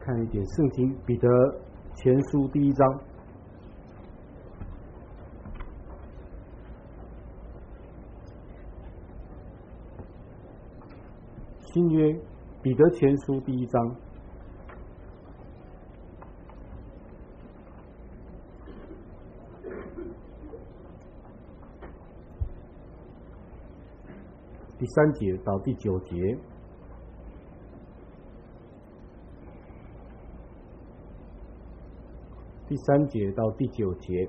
看一点圣经彼得前书第1章。新约彼得前书第1章。第3节到第9节。第3节到第9节。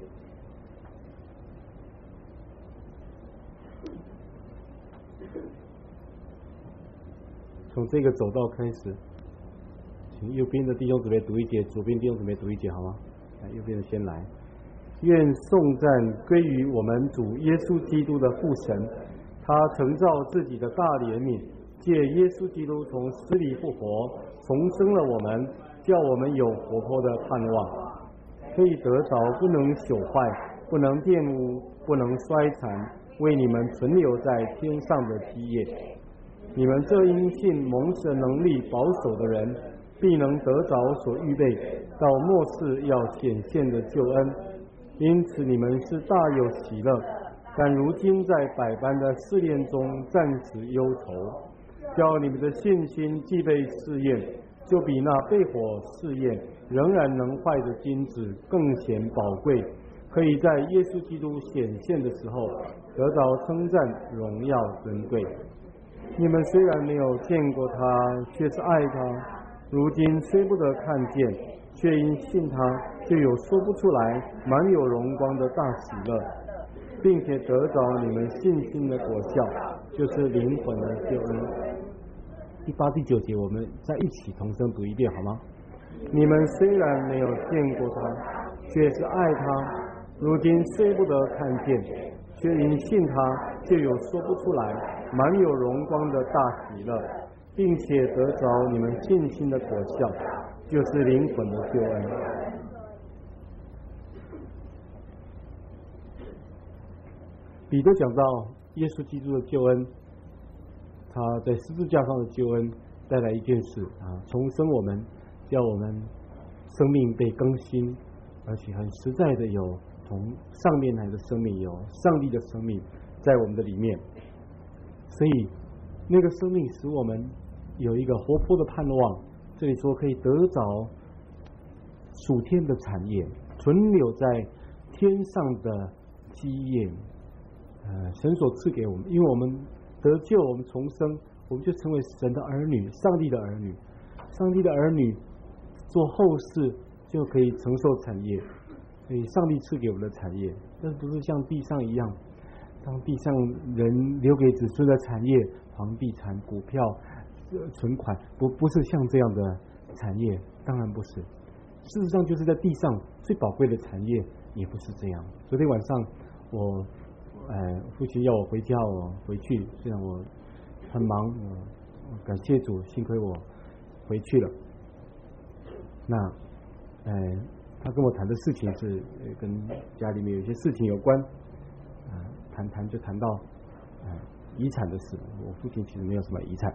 从这个走道开始，请右边的弟兄姊妹读一节，左边弟兄姊妹读一节，好吗？来，右边的先来。愿颂赞归于我们主耶稣基督的父神，他曾照自己的大怜悯，借耶稣基督从死里复活，重生了我们，叫我们有活泼的盼望，可以得着不能朽坏、不能玷污、不能衰残，为你们存留在天上的基业。你们这因信蒙神能力保守的人，必能得着所预备到末世要显现的救恩。因此你们是大有喜乐，但如今在百般的试炼中暂时忧愁，叫你们的信心既被试验，就比那被火试验仍然能坏的金子更显宝贵，可以在耶稣基督显现的时候得着称赞、荣耀、尊贵。你们虽然没有见过他，却是爱他；如今虽不得看见，却因信他，就有说不出来、满有荣光的大喜乐，并且得着你们信心的果效，就是灵魂的救恩。第8、第9节，我们再一起同声读一遍，好吗？你们虽然没有见过他，却是爱他；如今虽不得看见，却因信他，就有说不出来、满有荣光的大喜乐，并且得着你们信心的果效，就是灵魂的救恩。彼得讲到耶稣基督的救恩，他在十字架上的救恩带来一件事重生我们，叫我们生命被更新，而且很实在的有从上面来的生命，有上帝的生命在我们的里面。所以那个生命使我们有一个活泼的盼望，这里说可以得着属天的产业，存留在天上的基业，神所赐给我们。因为我们得救，我们重生，我们就成为神的儿女，上帝的儿女。上帝的儿女做后世就可以承受产业，所以上帝赐给我们的产业，但不是像地上一样，当地上人留给子孙的产业，房地产、股票、存款，不是像这样的产业，当然不是。事实上，就是在地上最宝贵的产业也不是这样。昨天晚上我父亲要我回家，我回去，虽然我很忙，感谢主，幸亏我回去了。那他跟我谈的事情是跟家里面有些事情有关，谈就谈到遗产的事。我父亲其实没有什么遗产，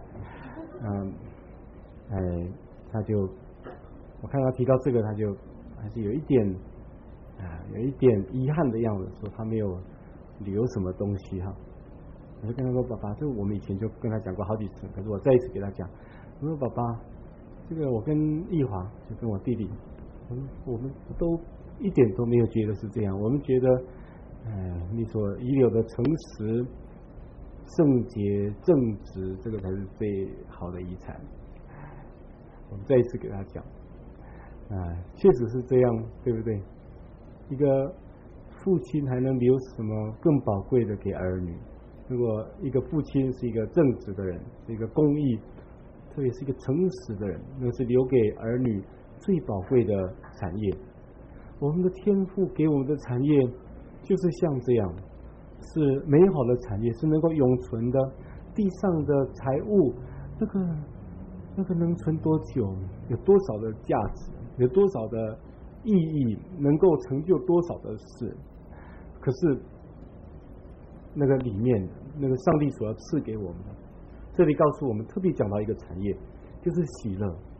他就我看他提到这个，他就还是有一点遗憾的样子，说他没有留什么东西哈。我就跟他说，爸爸，这个我们以前就跟他讲过好几次，可是我再一次给他讲，我说爸爸，这个我跟义华，就跟我弟弟，我们都一点都没有觉得是这样，我们觉得你所遗留的诚实、圣洁、正直，这个才是最好的遗产。我们再一次给他讲，确实是这样，对不对？一个父亲还能留什么更宝贵的给儿女？如果一个父亲是一个正直的人，是一个公义，特别是一个诚实的人，那是留给儿女最宝贵的产业。我们的天父给我们的产业就是像这样，是美好的产业，是能够永存的。地上的财物，那个能存多久？有多少的价值？有多少的意义？能够成就多少的事？可是那个里面，那个上帝所要赐给我们的，这里告诉我们，特别讲到一个产业，就是喜乐。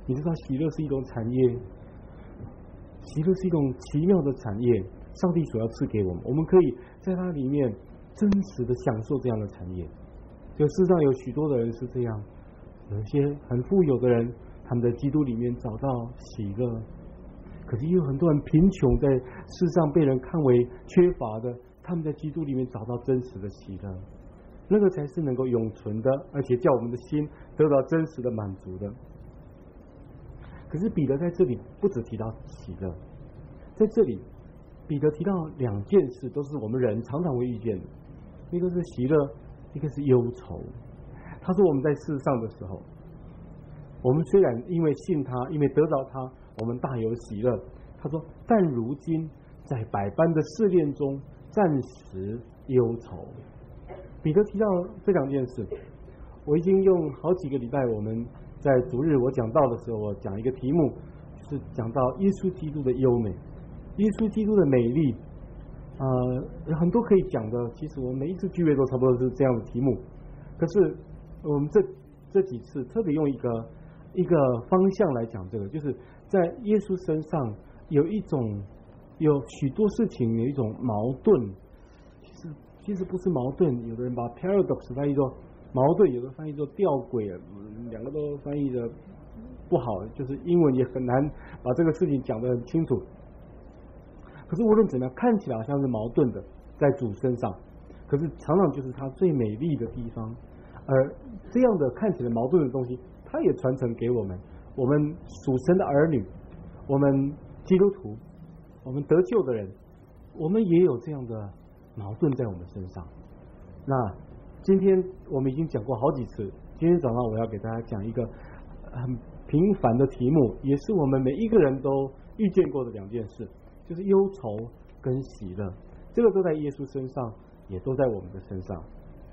你知道喜乐是一种产业，喜乐是一种奇妙的产业，上帝所要赐给我们，我们可以在它里面真实的享受这样的产业。就世上有许多的人是这样，有一些很富有的人，他们在基督里面找到喜乐，可是也有很多人贫穷，在世上被人看为缺乏的，他们在基督里面找到真实的喜乐，那个才是能够永存的，而且叫我们的心得到真实的满足的。可是彼得在这里不只提到喜乐，在这里彼得提到两件事，都是我们人常常会遇见的，一个是喜乐，一个是忧愁。他说我们在世上的时候，我们虽然因为信他，因为得到他，我们大有喜乐。他说但如今在百般的试炼中暂时忧愁。彼得提到这两件事，我已经用好几个礼拜，我们在主日我讲到的时候，我讲一个题目，就是讲到耶稣基督的优美，耶稣基督的美丽。有很多可以讲的，其实我们每一次聚会都差不多是这样的题目。可是我们这几次特别用一个方向来讲这个，就是在耶稣身上有许多事情有一种矛盾，其实不是矛盾，有的人把 paradox 翻译作矛盾，有的翻译作吊诡，两个都翻译的不好，就是英文也很难把这个事情讲得很清楚。可是无论怎么样，看起来好像是矛盾的在主身上，可是常常就是他最美丽的地方。而这样的看起来矛盾的东西，他也传承给我们属神的儿女，我们基督徒，我们得救的人，我们也有这样的矛盾在我们身上。那今天我们已经讲过好几次，今天早上我要给大家讲一个很平凡的题目，也是我们每一个人都遇见过的两件事，就是忧愁跟喜乐。这个都在耶稣身上，也都在我们的身上。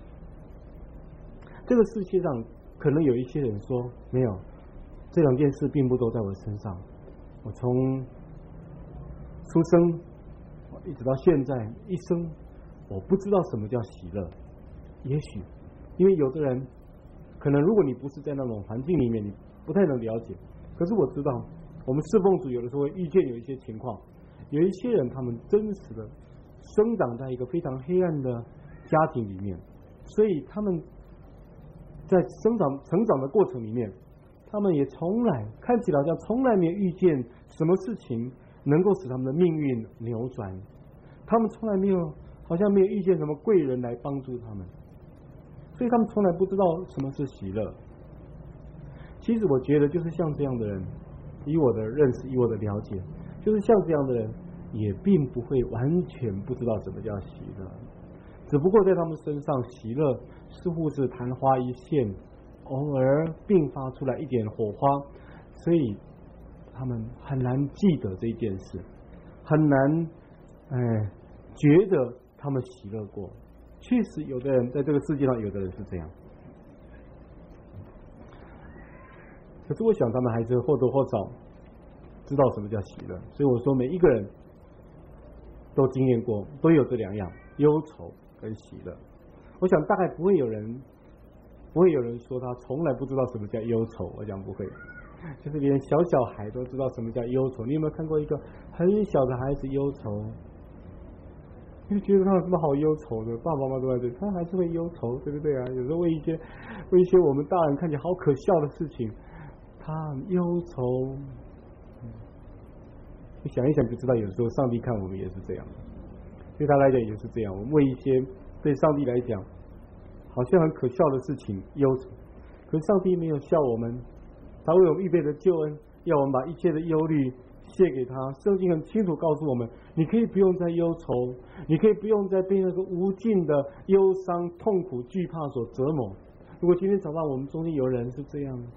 这个世界上可能有一些人说，没有，这两件事并不都在我身上。我从出生一直到现在一生，我不知道什么叫喜乐。也许因为有的人可能，如果你不是在那种环境里面，你不太能了解。可是我知道，我们侍奉主有的时候会遇见有一些情况，有一些人他们真实的生长在一个非常黑暗的家庭里面，所以他们在成长的过程里面，他们也看起来好像从来没有遇见什么事情能够使他们的命运扭转，他们从来好像没有遇见什么贵人来帮助他们，所以他们从来不知道什么是喜乐。其实我觉得就是像这样的人，以我的认识，以我的了解，就是像这样的人也并不会完全不知道什么叫喜乐，只不过在他们身上，喜乐似乎是昙花一现，偶尔并发出来一点火花，所以他们很难记得这件事，很难觉得他们喜乐过。确实有的人在这个世界上，有的人是这样，可是我想他们还是或多或少知道什么叫喜乐。所以我说每一个人都经验过，都有这两样，忧愁跟喜乐。我想大概不会有人说他从来不知道什么叫忧愁，我想不会，就是连小孩都知道什么叫忧愁。你有没有看过一个很小的孩子忧愁？你觉得他有什么好忧愁的？爸爸妈妈都在这里，他还是会忧愁，对不对啊？有时候为一些我们大人看起来好可笑的事情，他忧愁。你想一想就知道，有时候上帝看我们也是这样，对他来讲也是这样。我们为一些对上帝来讲好像很可笑的事情忧愁，可是上帝没有笑我们，他为我们预备的救恩，要我们把一切的忧虑卸给他。圣经很清楚告诉我们，你可以不用再忧愁，你可以不用再被那个无尽的忧伤、痛苦、惧怕所折磨。如果今天早上我们中间有人是这样，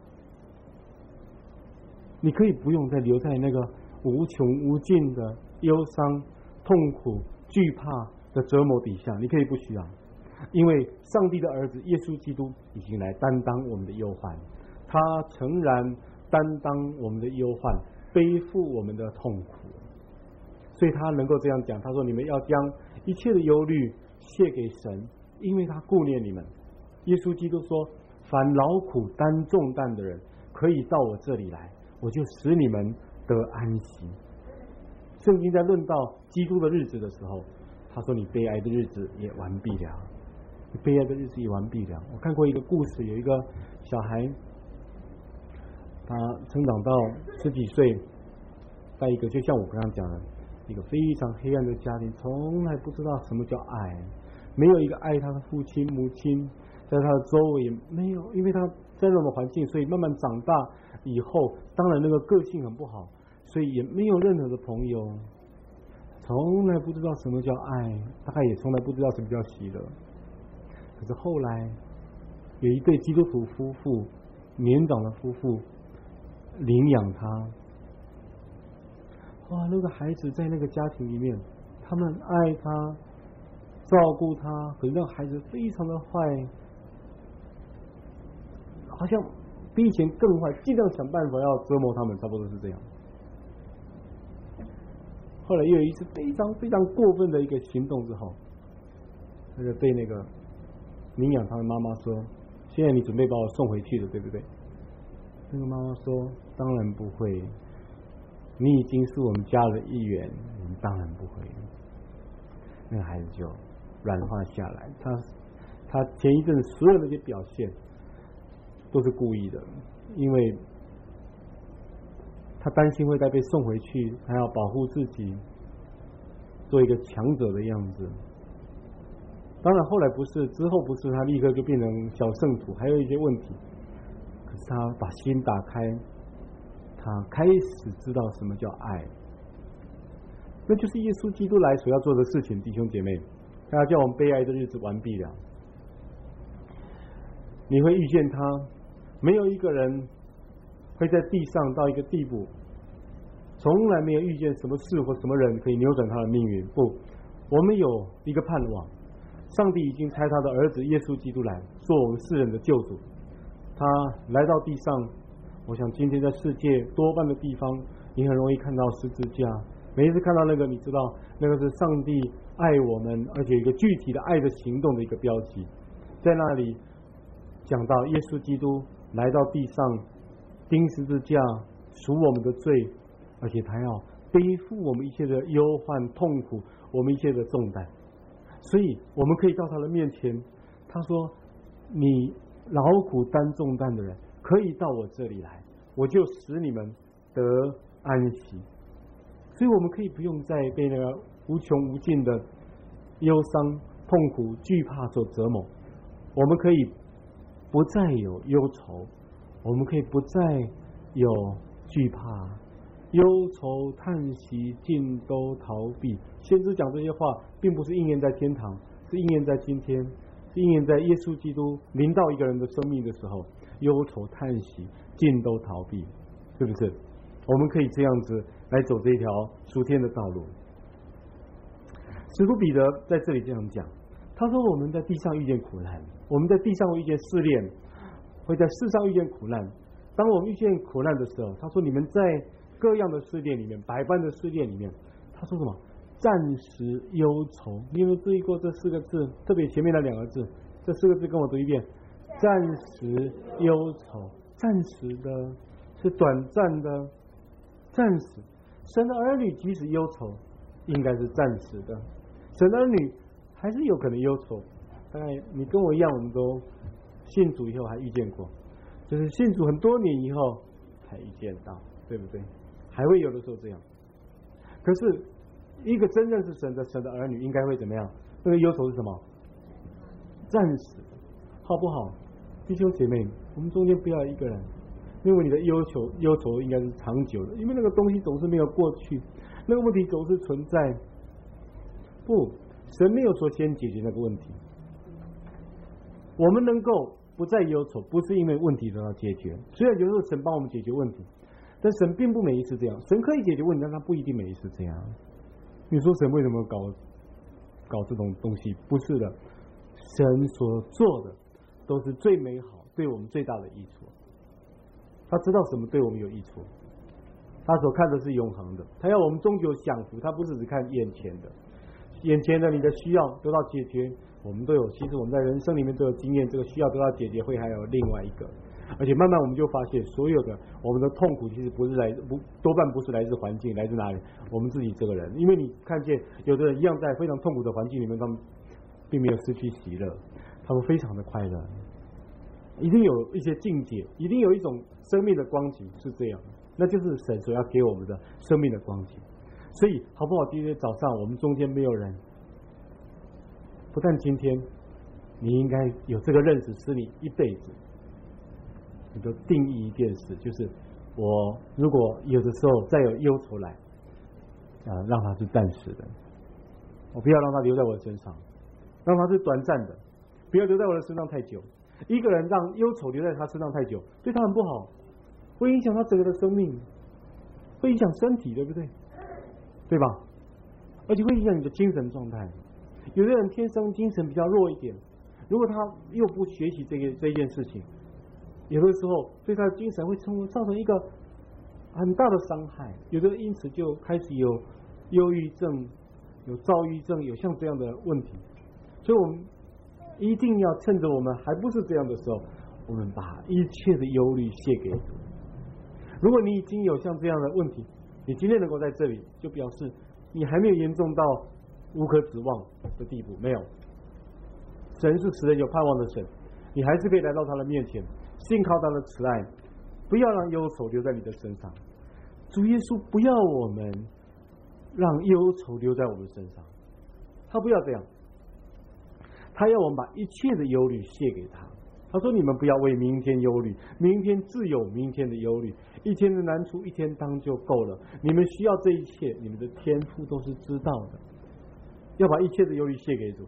你可以不用再留在那个无穷无尽的忧伤、痛苦、惧怕的折磨底下，你可以不需要，因为上帝的儿子耶稣基督已经来担当我们的忧患，他诚然担当我们的忧患，背负我们的痛苦，所以他能够这样讲，他说你们要将一切的忧虑卸给神，因为他顾念你们。耶稣基督说，凡劳苦担重担的人可以到我这里来， 我就使你们得安息。圣经在论到基督的日子的时候，他说你悲哀的日子也完毕了，你悲哀的日子也完毕了。我看过一个故事，有一个小孩，他成长到10几岁，在一个就像我刚刚讲的一个非常黑暗的家庭，从来不知道什么叫爱，没有一个爱他的父亲母亲，在他的周围也没有，因为他在那种环境，所以慢慢长大以后，当然那个个性很不好，所以也没有任何的朋友，从来不知道什么叫爱，大概也从来不知道什么叫喜乐。可是后来有一对基督徒夫妇，年长的夫妇领养他，哇，那个孩子在那个家庭里面，他们爱他照顾他，可是那个孩子非常的坏，好像比以前更坏，尽量想办法要折磨他们，差不多是这样。后来又有一次非常非常过分的一个行动之后，他就对那个领养他的妈妈说，现在你准备把我送回去了，对不对？那个妈妈说，当然不会，你已经是我们家的一员，你当然不会。那个孩子就软化下来，他前一阵子所有的那些表现都是故意的，因为他担心会再被送回去，他要保护自己，做一个强者的样子。当然后来不是，之后不是，他立刻就变成小圣徒，还有一些问题。可是他把心打开，他开始知道什么叫爱，那就是耶稣基督来所要做的事情。弟兄姐妹，他叫我们悲哀的日子完毕了，你会遇见他。没有一个人会在地上到一个地步，从来没有遇见什么事或什么人可以扭转他的命运。不，我们有一个盼望，上帝已经差他的儿子耶稣基督来做我们世人的救主。他来到地上，我想今天在世界多半的地方，你很容易看到十字架。每一次看到那个，你知道那个是上帝爱我们，而且一个具体的爱的行动的一个标记。在那里讲到耶稣基督来到地上钉十字架，赎我们的罪，而且他要背负我们一切的忧患痛苦，我们一切的重担。所以我们可以到他的面前，他说，你劳苦担重担的人可以到我这里来，我就使你们得安息。所以我们可以不用再被那个无穷无尽的忧伤痛苦惧怕所折磨，我们可以不再有忧愁，我们可以不再有惧怕，忧愁叹息尽都逃避。先知讲这些话并不是应验在天堂，是应验在今天，是应验在耶稣基督临到一个人的生命的时候，忧愁叹息尽都逃避，是不是？我们可以这样子来走这条属天的道路。使徒彼得在这里这样讲，他说我们在地上遇见苦难，我们在地上会遇见试炼，会在世上遇见苦难。当我们遇见苦难的时候，他说你们在各样的试炼里面，百般的试炼里面，他说什么？暂时忧愁。你有没有注意过这4个字？特别前面的2个字，这4个字跟我读一遍：暂时忧愁。暂时的，是短暂的，暂时。神的儿女即使忧愁，应该是暂时的。神的儿女还是有可能忧愁。大概你跟我一样，我们都信主以后还遇见过，就是信主很多年以后才遇见到，对不对？还会有的时候这样。可是一个真正是神的儿女应该会怎么样？那个忧愁是什么？暂时的，好不好？弟兄姐妹，我们中间不要一个人因为你的忧愁应该是长久的，因为那个东西总是没有过去，那个问题总是存在。不，神没有说先解决那个问题。我们能够不再忧愁，不是因为问题得到解决，虽然有时候神帮我们解决问题，但神并不每一次这样。神可以解决问题，但他不一定每一次这样。你说神为什么搞这种东西？不是的，神所做的都是最美好，对我们最大的益处。他知道什么对我们有益处，他所看的是永恒的，他要我们终究享福，他不是只看眼前的。眼前的你的需要得到解决，我们都有，其实我们在人生里面都有经验，这个需要得到解决会还有另外一个， 而且慢慢我们就发现，所有的我们的痛苦其实多半不是来自环境，来自哪里？我们自己这个人。因为你看见有的人一样在非常痛苦的环境里面，他们并没有失去喜乐，他们非常的快乐。一定有一些境界，一定有一种生命的光景是这样，那就是神所要给我们的生命的光景。所以好不好？今天早上我们中间没有人，不但今天你应该有这个认识，是你一辈子你都定义一件事，就是我如果有的时候再有忧愁来让它是暂时的，我不要让它留在我的身上，让它是短暂的，不要留在我的身上太久。一个人让忧愁留在他身上太久，对他很不好，会影响他整个的生命，会影响身体，对不对？对吧？而且会影响你的精神状态。有的人天生精神比较弱一点，如果他又不学习这件事情，有的时候对他的精神会造成一个很大的伤害。有的因此就开始有忧郁症、有躁郁症，有像这样的问题。所以我们一定要趁着我们还不是这样的时候，我们把一切的忧虑卸给主。如果你已经有像这样的问题，你今天能够在这里，就表示你还没有严重到无可指望的地步。没有，神是使人有盼望的神，你还是可以来到他的面前，信靠他的慈爱，不要让忧愁留在你的身上。主耶稣不要我们让忧愁留在我们身上，他不要这样，他要我们把一切的忧虑卸给他。他说：“你们不要为明天忧虑，明天自有明天的忧虑。一天的难处，一天当就够了。你们需要这一切，你们的天父都是知道的。要把一切的忧虑卸给主。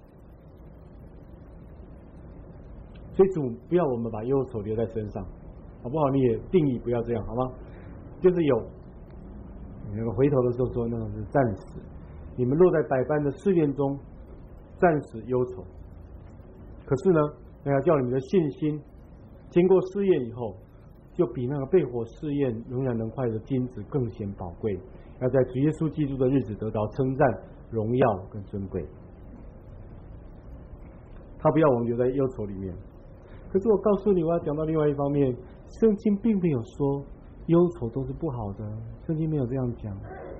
所以主不要我们把忧愁留在身上，好不好？你也定义不要这样，好吗？就是你们回头的时候说，那个是暂时。你们落在百般的试炼中，暂时忧愁。可是呢？”那要叫你们的信心经过试验以后，就比那个被火试验仍然能坏的金子更显宝贵，要在主耶稣基督的日子得到称赞、荣耀跟尊贵。他不要我们留在忧愁里面。可是我告诉你，我要讲到另外一方面，圣经并没有说忧愁都是不好的，圣经没有这样讲。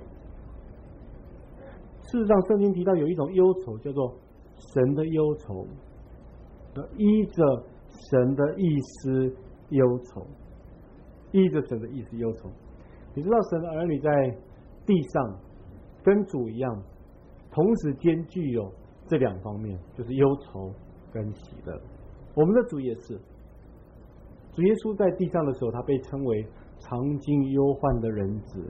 事实上，圣经提到有一种忧愁叫做神的忧愁，依着神的意思忧愁，依着神的意思忧愁。你知道神的儿女在地上跟主一样，同时兼具有这两方面，就是忧愁跟喜乐。我们的主也是，主耶稣在地上的时候，他被称为常经忧患的人子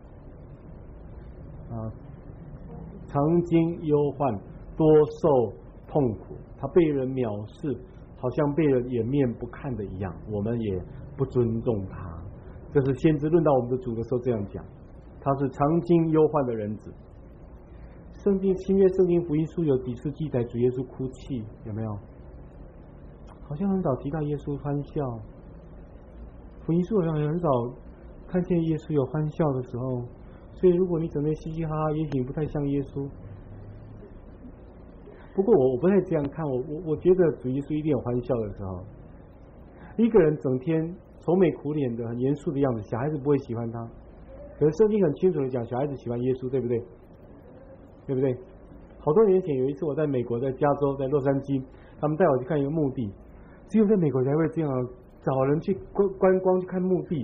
常经忧患，多受痛苦，他被人藐视，好像被人掩面不看的一样，我们也不尊重他。这是先知论到我们的主的时候这样讲，他是常经忧患的人子。新约圣经福音书有几次记载主耶稣哭泣，有没有？好像很少提到耶稣欢笑，福音书好像很少看见耶稣有欢笑的时候。所以如果你整天嘻嘻哈哈，也许不太像耶稣。不过我不太这样看，我觉得主耶稣一定有欢笑的时候。一个人整天愁眉苦脸的、很严肃的样子，小孩子不会喜欢他。可是圣经很清楚的讲，小孩子喜欢耶稣，对不对？对不对？好多年前有一次我在美国，在加州，在洛杉矶，他们带我去看一个墓地，只有在美国才会这样找人去观光去看墓地。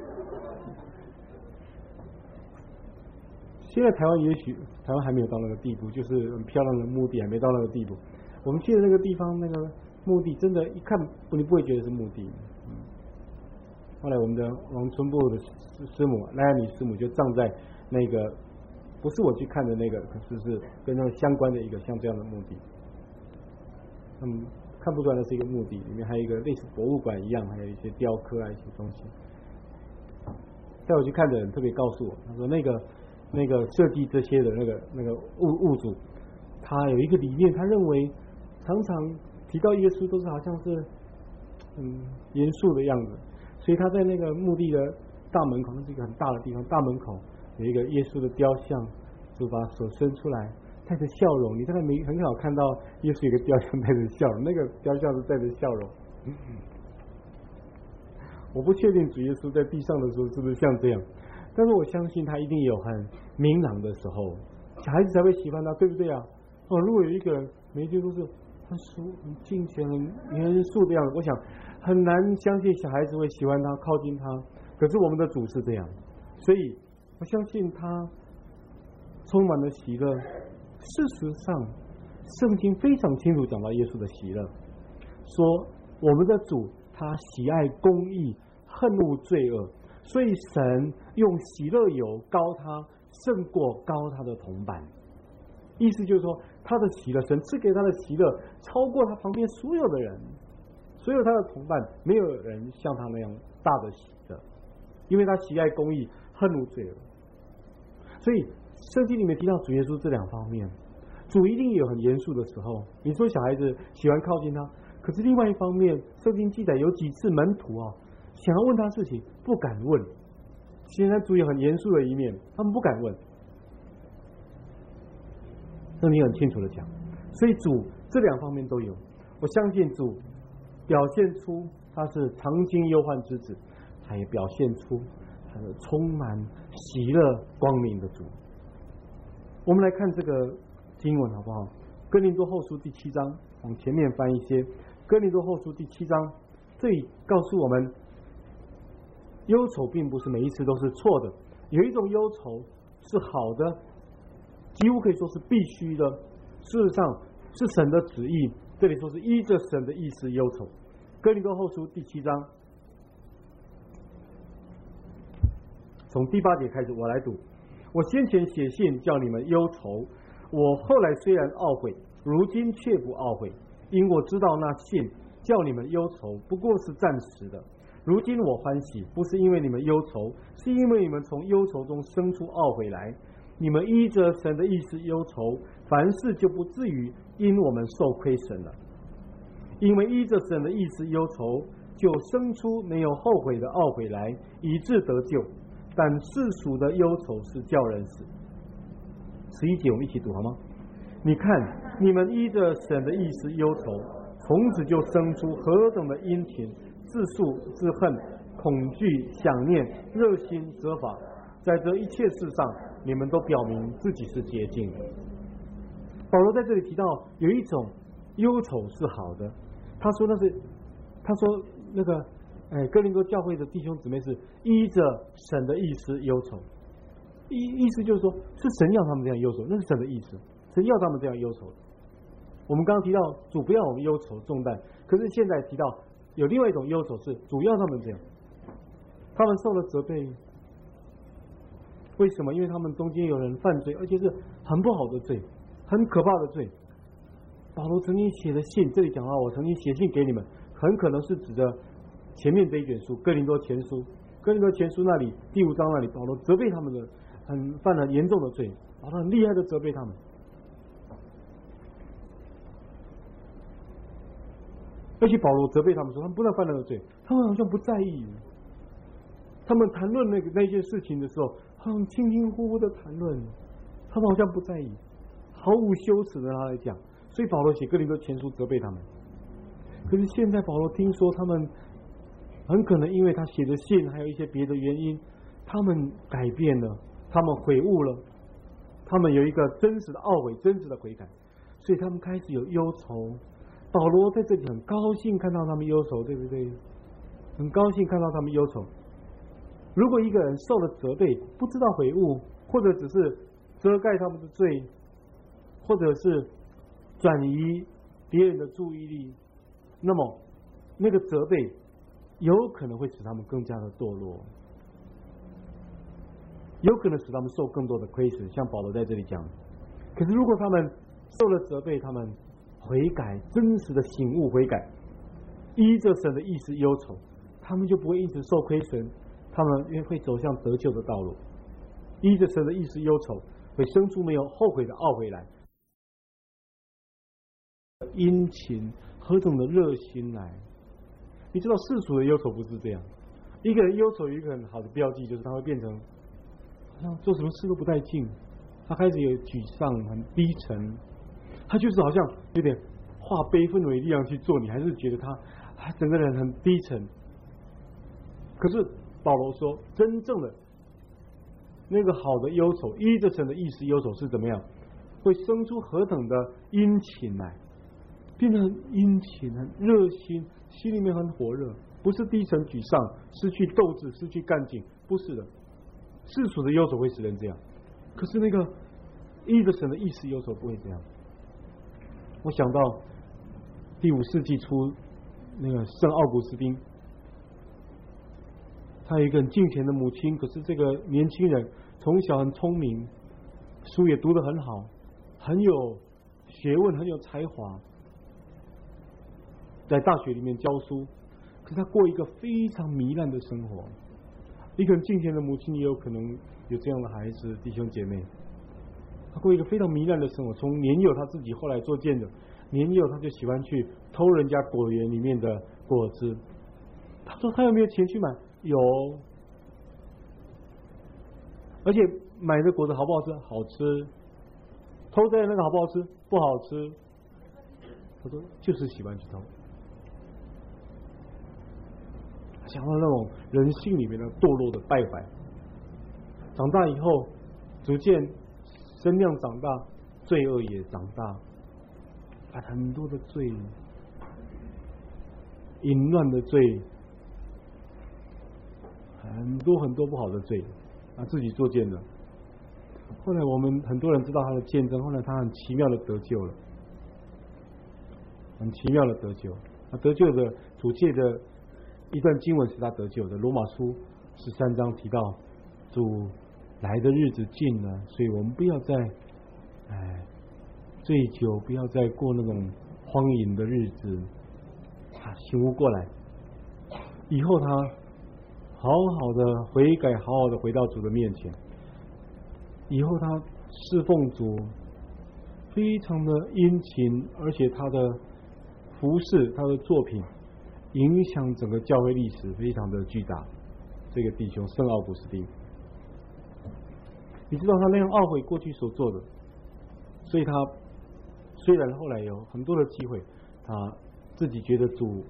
现在台湾台湾还没有到那个地步，就是很漂亮的墓地还没到那个地步。我们去的那个地方，那个墓地真的，一看你不会觉得是墓地。后来我们的王春部的师母赖安妮师母就葬在那个不是我去看的那个，可是跟那个相关的一个像这样的墓地。看不出来那是一个墓地，里面还有一个类似博物馆一样，还有一些雕刻一些东西。带我去看的人特别告诉我，他说那个设计这些的那个物主，他有一个理念，他认为常常提到耶稣都是好像是严肃的样子，所以他在那个墓地的大门口，那是一个很大的地方，大门口有一个耶稣的雕像，就把手伸出来，带着笑容。你大概很少看到耶稣有个雕像带着笑容，那个雕像是带着笑容。 我不确定主耶稣在地上的时候是不是像这样，但是我相信他一定有很明朗的时候，小孩子才会喜欢他，对不对啊？如果有一个人每天都是很敬虔、很严肃的样子，我想很难相信小孩子会喜欢他、靠近他。可是我们的主是这样，所以我相信他充满了喜乐。事实上，圣经非常清楚讲到耶稣的喜乐，说我们的主他喜爱公义，恨恶罪恶，所以神用喜乐油膏他，胜过膏他的同伴。意思就是说，他的喜乐，神赐给他的喜乐，超过他旁边所有的人，所有他的同伴，没有人像他那样大的喜乐，因为他喜爱公义，恨恶罪恶。所以圣经里面提到主耶稣这两方面，主一定有很严肃的时候。你说小孩子喜欢靠近他，可是另外一方面，圣经记载有几次门徒想要问他事情不敢问。现在主有很严肃的一面，他们不敢问。圣经很清楚的讲，所以主这两方面都有。我相信主表现出他是常经忧患之子，他也表现出他是充满喜乐光明的主。我们来看这个经文好不好？哥林多后书第7章，往前面翻一些。哥林多后书第7章，这里告诉我们，忧愁并不是每一次都是错的，有一种忧愁是好的，几乎可以说是必须的，事实上是神的旨意。这里说是依着神的意思忧愁。哥林多后书第7章，从第8节开始，我来读。我先前写信叫你们忧愁，我后来虽然懊悔，如今却不懊悔，因我知道那信叫你们忧愁不过是暂时的。如今我欢喜，不是因为你们忧愁，是因为你们从忧愁中生出懊悔来。你们依着神的意思忧愁，凡事就不至于因我们受亏损了。因为依着神的意思忧愁，就生出没有后悔的懊悔来，以致得救。但世俗的忧愁是叫人死。11节我们一起读好吗？你看，你们依着神的意思忧愁，从此就生出何等的殷勤、自诉、自恨、恐惧、想念、热心、责罚。在这一切事上，你们都表明自己是洁净的。保罗在这里提到有一种忧愁是好的，他说那个哥林多教会的弟兄姊妹是依着神的意思忧愁，意思就是说是神要他们这样忧愁，那是神的意思，神要他们这样忧愁。我们刚刚提到主不要我们忧愁重担，可是现在提到有另外一种忧愁是主要他们这样，他们受了责备。为什么？因为他们中间有人犯罪，而且是很不好的罪，很可怕的罪。保罗曾经写的信，这里讲到我曾经写信给你们，很可能是指着前面这一卷书《哥林多前书》。哥林多前书那里第5章那里，保罗责备他们的犯了严重的罪，保罗很厉害的责备他们。而且保罗责备他们说，他们不但犯了罪，他们好像不在意。他们谈论那件事情的时候，很轻轻呼呼的谈论，他们好像不在意，毫无羞耻的他来讲。所以保罗写哥林多前书责备他们。可是现在保罗听说他们很可能因为他写的信还有一些别的原因，他们改变了，他们悔悟了，他们有一个真实的懊悔，真实的悔改，所以他们开始有忧愁。保罗在这里很高兴看到他们忧愁，对不对？很高兴看到他们忧愁。如果一个人受了责备，不知道悔悟，或者只是遮盖他们的罪，或者是转移别人的注意力，那么那个责备有可能会使他们更加的堕落，有可能使他们受更多的亏损，像保罗在这里讲。可是如果他们受了责备，他们悔改，真实的醒悟悔改，依着神的意思忧愁，他们就不会因此受亏损，他们也会走向得救的道路。依着神的意思忧愁，会生出没有后悔的懊悔来，殷勤何等的热心来。你知道世俗的忧愁不是这样，一个人忧愁有一个很好的标记，就是他会变成好像做什么事都不带劲，他开始有沮丧，很低沉，他就是好像有点化悲愤为力量去做，你还是觉得他整个人很低沉。 可是保罗说，真正的那个好的忧愁，依着神的意思忧愁是怎么样？会生出何等的殷勤来，变得很殷勤、很热心，心里面很火热，不是低沉沮丧、失去斗志、失去干劲，不是的。世俗的忧愁会使人这样，可是那个依着神的意思忧愁不会这样。我想到第5世纪初那个圣奥古斯丁，他有一个很敬虔的母亲，可是这个年轻人从小很聪明，书也读得很好，很有学问，很有才华，在大学里面教书，可是他过一个非常糜烂的生活。一个很敬虔的母亲也有可能有这样的孩子，弟兄姐妹，他过一个非常糜烂的生活。从年幼他自己后来做见的，年幼他就喜欢去偷人家果园里面的果子。他说他有没有钱去买？有，而且买的果子好不好吃？好吃。偷摘的那个好不好吃？不好吃。他说就是喜欢去偷。想到那种人性里面的堕落的败坏，长大以后逐渐身量长大，罪恶也长大，把很多的罪，淫乱的罪，很多很多不好的罪，自己作见的。后来我们很多人知道他的见证，后来他很奇妙的得救了，很奇妙的得救。他得救的主借的一段经文使他得救的，罗马书13章提到主来的日子近了，所以我们不要再醉酒，不要再过那种荒淫的日子。醒悟过来以后，他好好的悔改，好好的回到主的面前。以后他侍奉主非常的殷勤，而且他的服事，他的作品影响整个教会历史非常的巨大。这个弟兄圣奥古斯丁，你知道他那样懊悔过去所做的，所以他虽然后来有很多的机会，他自己觉得主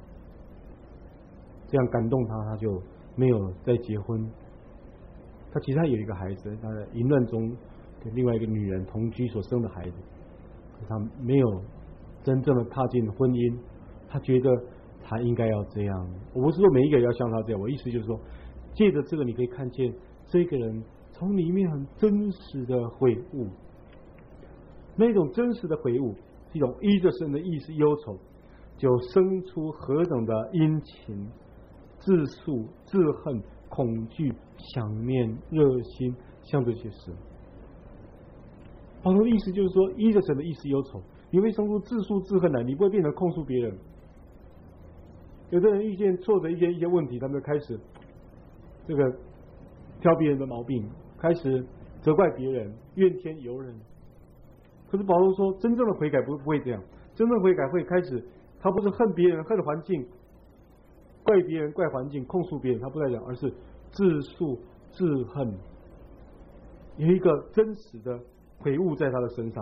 这样感动他，他就没有再结婚。他其实他有一个孩子，他在淫乱中跟另外一个女人同居所生的孩子，可他没有真正的踏进婚姻。他觉得他应该要这样。我不是说每一个人要像他这样，我意思就是说，借着这个你可以看见这个人从里面很真实的悔悟，那种真实的悔悟是一种依着神的意思忧愁，就生出何等的殷勤、自诉、自恨、恐惧、想念、热心，像这些事。保罗的意思就是说，依着神的意思忧愁，你会生出自诉自恨来，你不会变成控诉别人。有的人遇见挫折，一些问题，他们就开始这个挑别人的毛病，开始责怪别人，怨天尤人。可是保罗说，真正的悔改不会这样，真正的悔改会开始，他不是恨别人、恨环境，怪别人、怪环境、控诉别人，他不在讲，而是自诉自恨，有一个真实的悔悟在他的身上。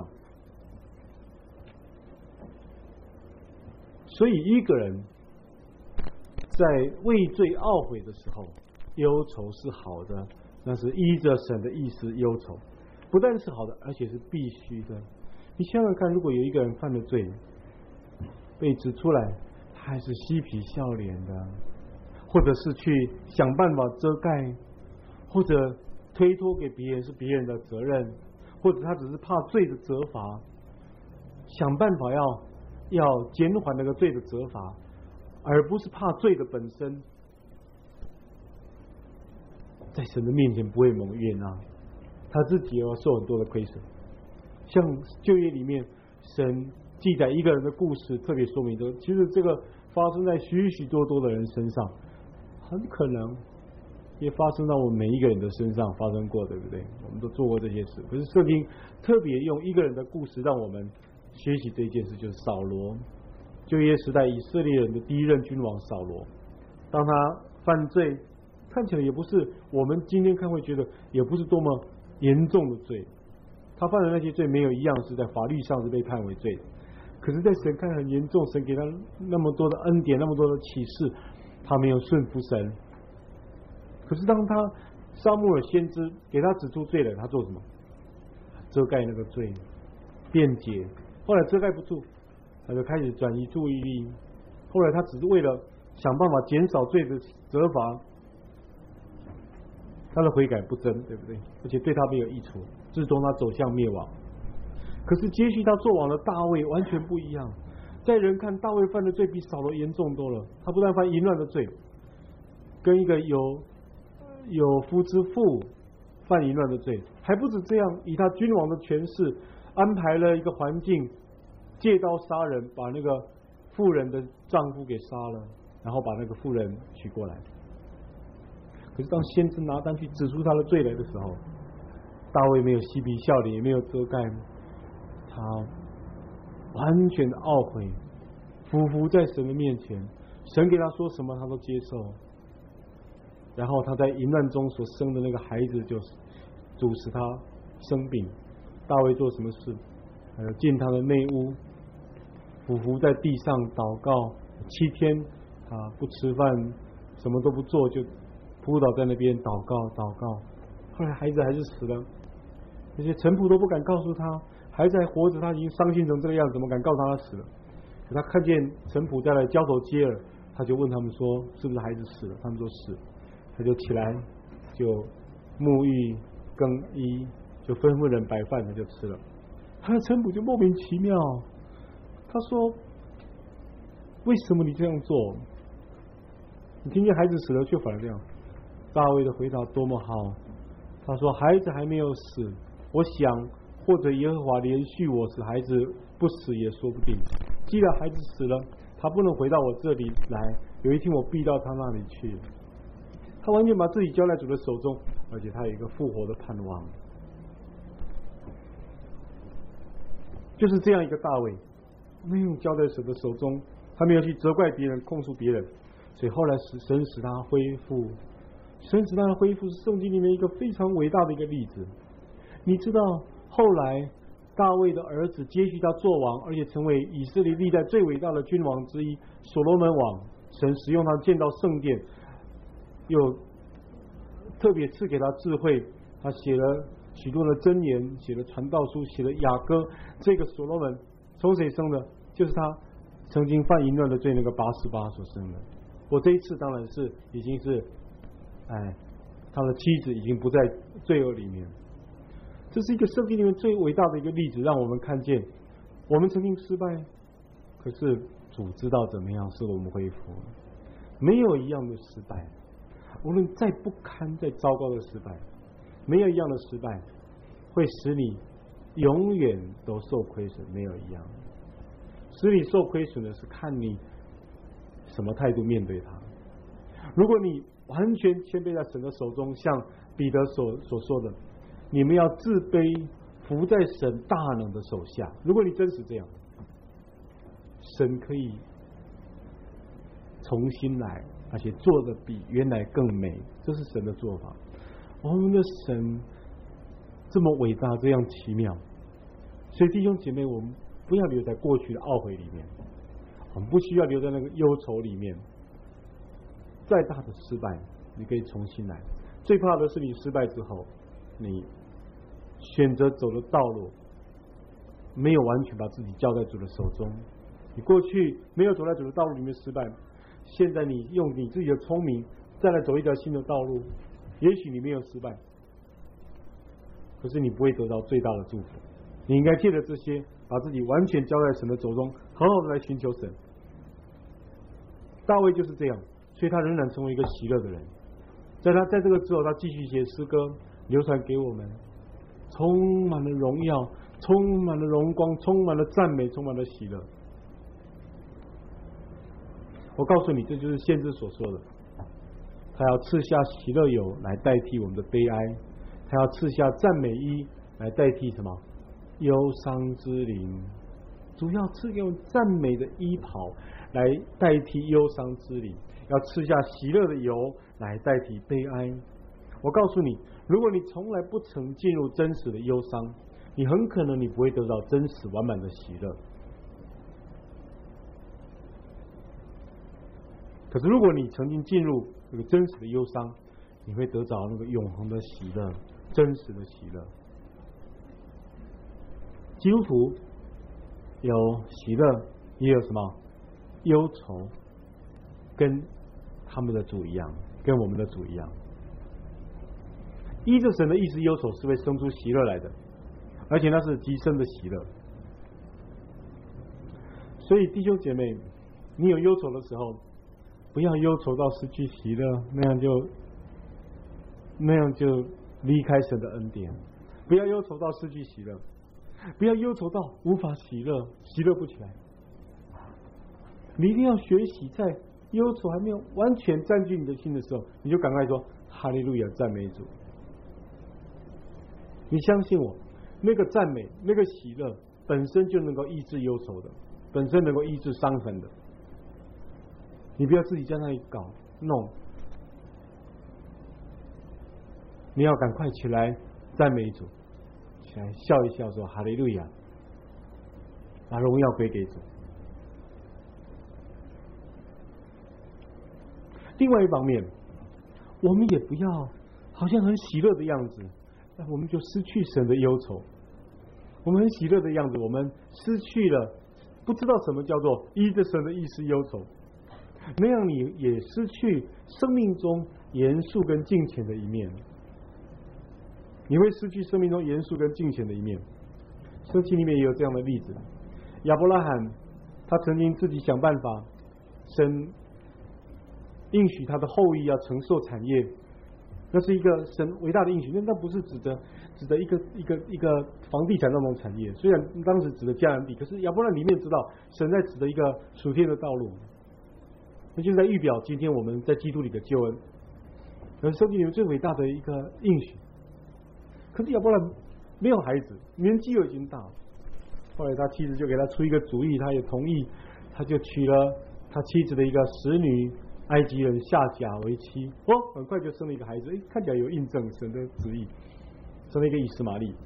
所以一个人在畏罪懊悔的时候，忧愁是好的，那是依着神的意思忧愁，不但是好的，而且是必须的。你想想看，如果有一个人犯了罪，被指出来，他还是嬉皮笑脸的，或者是去想办法遮盖，或者推脱给别人是别人的责任，或者他只是怕罪的责罚，想办法要减缓那个罪的责罚，而不是怕罪的本身，在神的面前不会蒙冤啊，他自己要受很多的亏损。像旧约里面神记载一个人的故事，特别说明说，其实这个发生在许许多多的人身上，很可能也发生到我们每一个人的身上发生过，对不对？我们都做过这些事。可是圣经特别用一个人的故事让我们学习这一件事，就是扫罗，旧约时代以色列人的第一任君王扫罗。当他犯罪，看起来也不是我们今天看会觉得也不是多么严重的罪，他犯的那些罪没有一样是在法律上是被判为罪的，可是在神看很严重，神给他那么多的恩典，那么多的启示，他没有顺服神， 可是当撒母耳先知给他指出罪来，他做什么？遮盖那个罪，辩解。后来遮盖不住，他就开始转移注意力。后来他只是为了想办法减少罪的责罚，他的悔改不真，对不对？而且对他没有益处，最终他走向灭亡。可是接续他做王的大卫完全不一样，在人看大卫犯的罪比扫罗严重多了。他不但犯淫乱的罪，跟一个有夫之妇犯淫乱的罪，还不止这样，以他君王的权势安排了一个环境，借刀杀人，把那个妇人的丈夫给杀了，然后把那个妇人娶过来。可是当先知拿单去指出他的罪来的时候，大卫没有嬉皮笑脸，也没有遮盖，他完全的懊悔，俯伏在神的面前，神给他说什么他都接受。然后他在淫乱中所生的那个孩子就主使他生病。大卫做什么事？进他的内屋，俯伏在地上祷告7天，不吃饭，什么都不做，就扑倒在那边祷告。后来孩子还是死了，那些臣仆都不敢告诉他孩子还活着，他已经伤心成这个样子，怎么敢告诉他死了？可他看见臣仆再来交头接耳，他就问他们说是不是孩子死了？他们说是。他就起来，就沐浴更衣，就吩咐人摆饭，他就吃了。他的臣仆就莫名其妙，他说为什么你这样做？你听见孩子死了却反而这样。大卫的回答多么好，他说孩子还没有死，我想或者耶和华连续我，使孩子不死也说不定。既然孩子死了，他不能回到我这里来，有一天我必到他那里去。他完全把自己交在主的手中，而且他有一个复活的盼望。就是这样一个大卫，没有交在神的手中，他没有去责怪别人、控诉别人，所以后来神使他恢复。神使他的恢复是圣经里面一个非常伟大的一个例子。你知道后来大卫的儿子接续他做王，而且成为以色列历代最伟大的君王之一，所罗门王，神使用他建造圣殿，又特别赐给他智慧，他写了许多的箴言，写了传道书，写了雅歌。这个所罗门从谁生的？就是他曾经犯淫乱的罪那个拔示巴所生的。我这一次当然是已经是他的妻子已经不在罪恶里面。这是一个圣经里面最伟大的一个例子，让我们看见我们曾经失败，可是主知道怎么样使我们恢复。没有一样的失败，无论再不堪再糟糕的失败，没有一样的失败会使你永远都受亏损，没有一样。使你受亏损的是看你什么态度面对它。如果你完全谦卑在神的手中，像彼得所说的，你们要自卑，服在神大能的手下。如果你真是这样，神可以重新来，而且做的比原来更美，这是神的做法。我们的神这么伟大，这样奇妙，所以弟兄姐妹，我们不要留在过去的懊悔里面，我们不需要留在那个忧愁里面。再大的失败你可以重新来，最怕的是你失败之后，你选择走的道路没有完全把自己交在主的手中。你过去没有走在主的道路里面失败，现在你用你自己的聪明再来走一条新的道路，也许你没有失败，可是你不会得到最大的祝福。你应该借着这些把自己完全交在神的手中，好好的来寻求神。大卫就是这样，所以他仍然成为一个喜乐的人。在这个之后，他继续写诗歌流传给我们，充满了荣耀，充满了荣光，充满了赞美，充满了喜乐。我告诉你，这就是先知所说的，他要赐下喜乐油来代替我们的悲哀，他要赐下赞美衣来代替什么？忧伤之灵。主要赐给我们赞美的衣袍来代替忧伤之灵，要赐下喜乐的油来代替悲哀。我告诉你，如果你从来不曾进入真实的忧伤，你很可能你不会得到真实完满的喜乐。可是如果你曾经进入这个真实的忧伤， 你会得着那个永恒的喜乐，真实的喜乐。基督徒有喜乐，也有什么忧愁，跟他们的主一样，跟我们的主一样。依着神的意思，忧愁是会生出喜乐来的，而且那是极深的喜乐。所以弟兄姐妹，你有忧愁的时候，不要忧愁到失去喜乐，那样就离开神的恩典。不要忧愁到失去喜乐，不要忧愁到无法喜乐，喜乐不起来。你一定要学习，在忧愁还没有完全占据你的心的时候，你就赶快说哈利路亚，赞美主。你相信我，那个赞美，那个喜乐本身就能够医治忧愁的，本身能够医治伤痕的。你不要自己在那里搞弄，你要赶快起来赞美主，起来笑一笑，说哈利路亚，把荣耀归给主。另外一方面，我们也不要好像很喜乐的样子，那我们就失去神的忧愁。我们很喜乐的样子，我们失去了，不知道什么叫做依着神的意思忧愁，那样你也失去生命中严肃跟敬虔的一面。你会失去生命中严肃跟敬虔的一面。圣经里面也有这样的例子，亚伯拉罕他曾经自己想办法，神应许他的后裔要承受产业，那是一个神伟大的应许。那不是指的一个房地产那种产业，虽然当时指的迦南地，可是亚伯拉罕里面知道神在指的一个属天的道路，那就是在预表今天我们在基督里的救恩。而圣经里面最伟大的一个应许。可是亚伯拉罕没有孩子，年纪又已经大了。后来他妻子就给他出一个主意，他也同意，他就娶了他妻子的一个使女埃及人夏甲为妻。很快就生了一个孩子，看起来有印证神的旨意，生了一个以实玛利。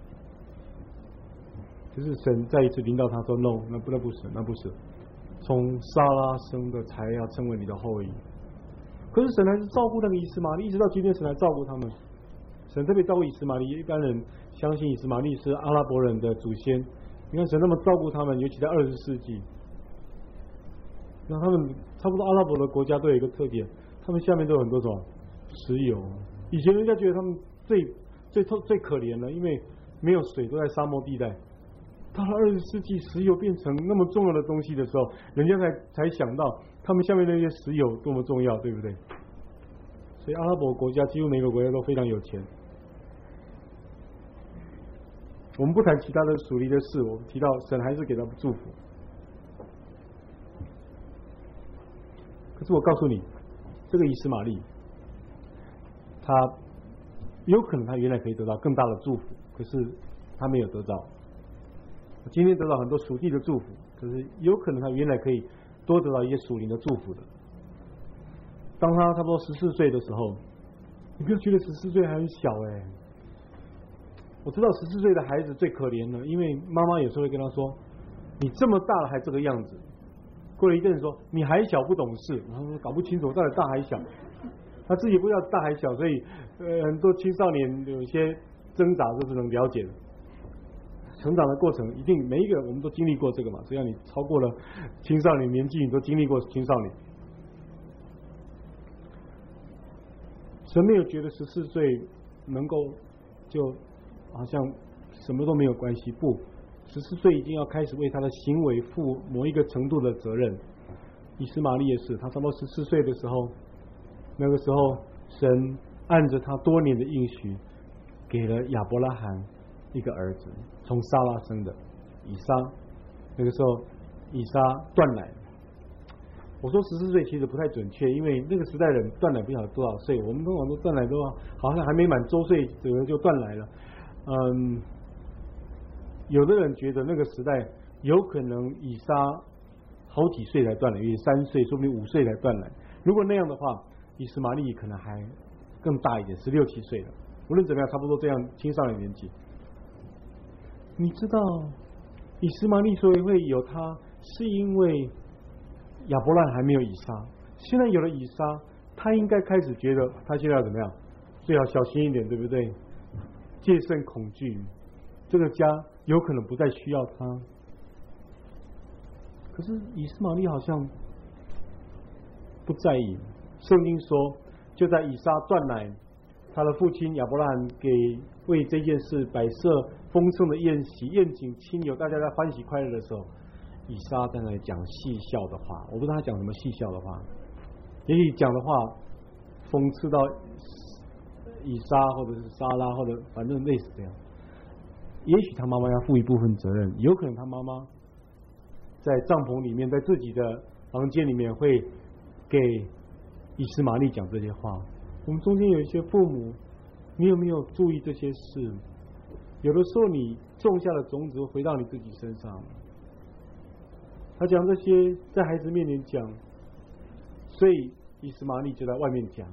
就是神再一次领导他说 ：“No， 那不是，那不是，从撒拉生的才要成为你的后裔。”可是神还是照顾那个以实玛利，一直到今天神还照顾他们。神特别照顾以实玛利，一般人相信以实玛利是阿拉伯人的祖先。你看神那么照顾他们，尤其在20世纪，那他们差不多阿拉伯的国家都有一个特点，他们下面都有很多种石油。以前人家觉得他们最可怜了，因为没有水，都在沙漠地带。到了20世纪，石油变成那么重要的东西的时候，人家才想到他们下面那些石油多么重要，对不对？所以阿拉伯国家几乎每个国家都非常有钱。我们不谈其他的属灵的事，我们提到神还是给他们祝福。可是我告诉你，这个以实玛利，他有可能他原来可以得到更大的祝福，可是他没有得到。今天得到很多属地的祝福，可是有可能他原来可以多得到一些属灵的祝福的。当他差不多14岁的时候，你不要觉得14岁还很小我知道14岁的孩子最可怜了，因为妈妈有时候会跟他说：“你这么大了还这个样子。”过了一阵子说：“你还小不懂事。”然后搞不清楚到底大还小，他自己不知道大还小，所以很多青少年有些挣扎都是能了解的。成长的过程一定每一个我们都经历过这个嘛，只要你超过了青少年年纪，你都经历过青少年。神没有觉得14岁能够就好像什么都没有关系，不，14岁已经要开始为他的行为负某一个程度的责任。以实玛利也是，他差不多14岁的时候，那个时候神按着他多年的应许，给了亚伯拉罕一个儿子，从撒拉生的以撒。那个时候以撒断奶，我说14岁其实不太准确，因为那个时代人断奶不晓得多少岁，我们通常都断奶都好像还没满周岁就断奶了。有的人觉得那个时代有可能以撒好几岁才断奶，因为3岁说不定5岁才断奶。如果那样的话，以实玛利可能还更大一点，16、17岁了。无论怎么样，差不多这样青少年年纪。你知道以实玛利所以会有他，是因为亚伯拉罕还没有以撒，现在有了以撒， 他应该开始觉得他现在要怎么样？最好小心一点，对不对？戒慎恐惧，这个家有可能不再需要他。可是以斯玛利好像不在意。圣经说，就在以撒断奶，他的父亲亚伯拉罕给为这件事摆设丰盛的宴席，宴请亲友，大家在欢喜快乐的时候，以撒在那里讲戏笑的话。我不知道他讲什么戏笑的话，也许讲的话讽刺到以撒或者是撒拉，或者反正类似这样。也许他妈妈要负一部分责任，有可能他妈妈在帐篷里面，在自己的房间里面会给以斯玛利讲这些话。我们中间有一些父母，你有没有注意这些事？有的时候你种下的种子会回到你自己身上。他讲这些在孩子面前讲，所以以斯玛利就在外面讲。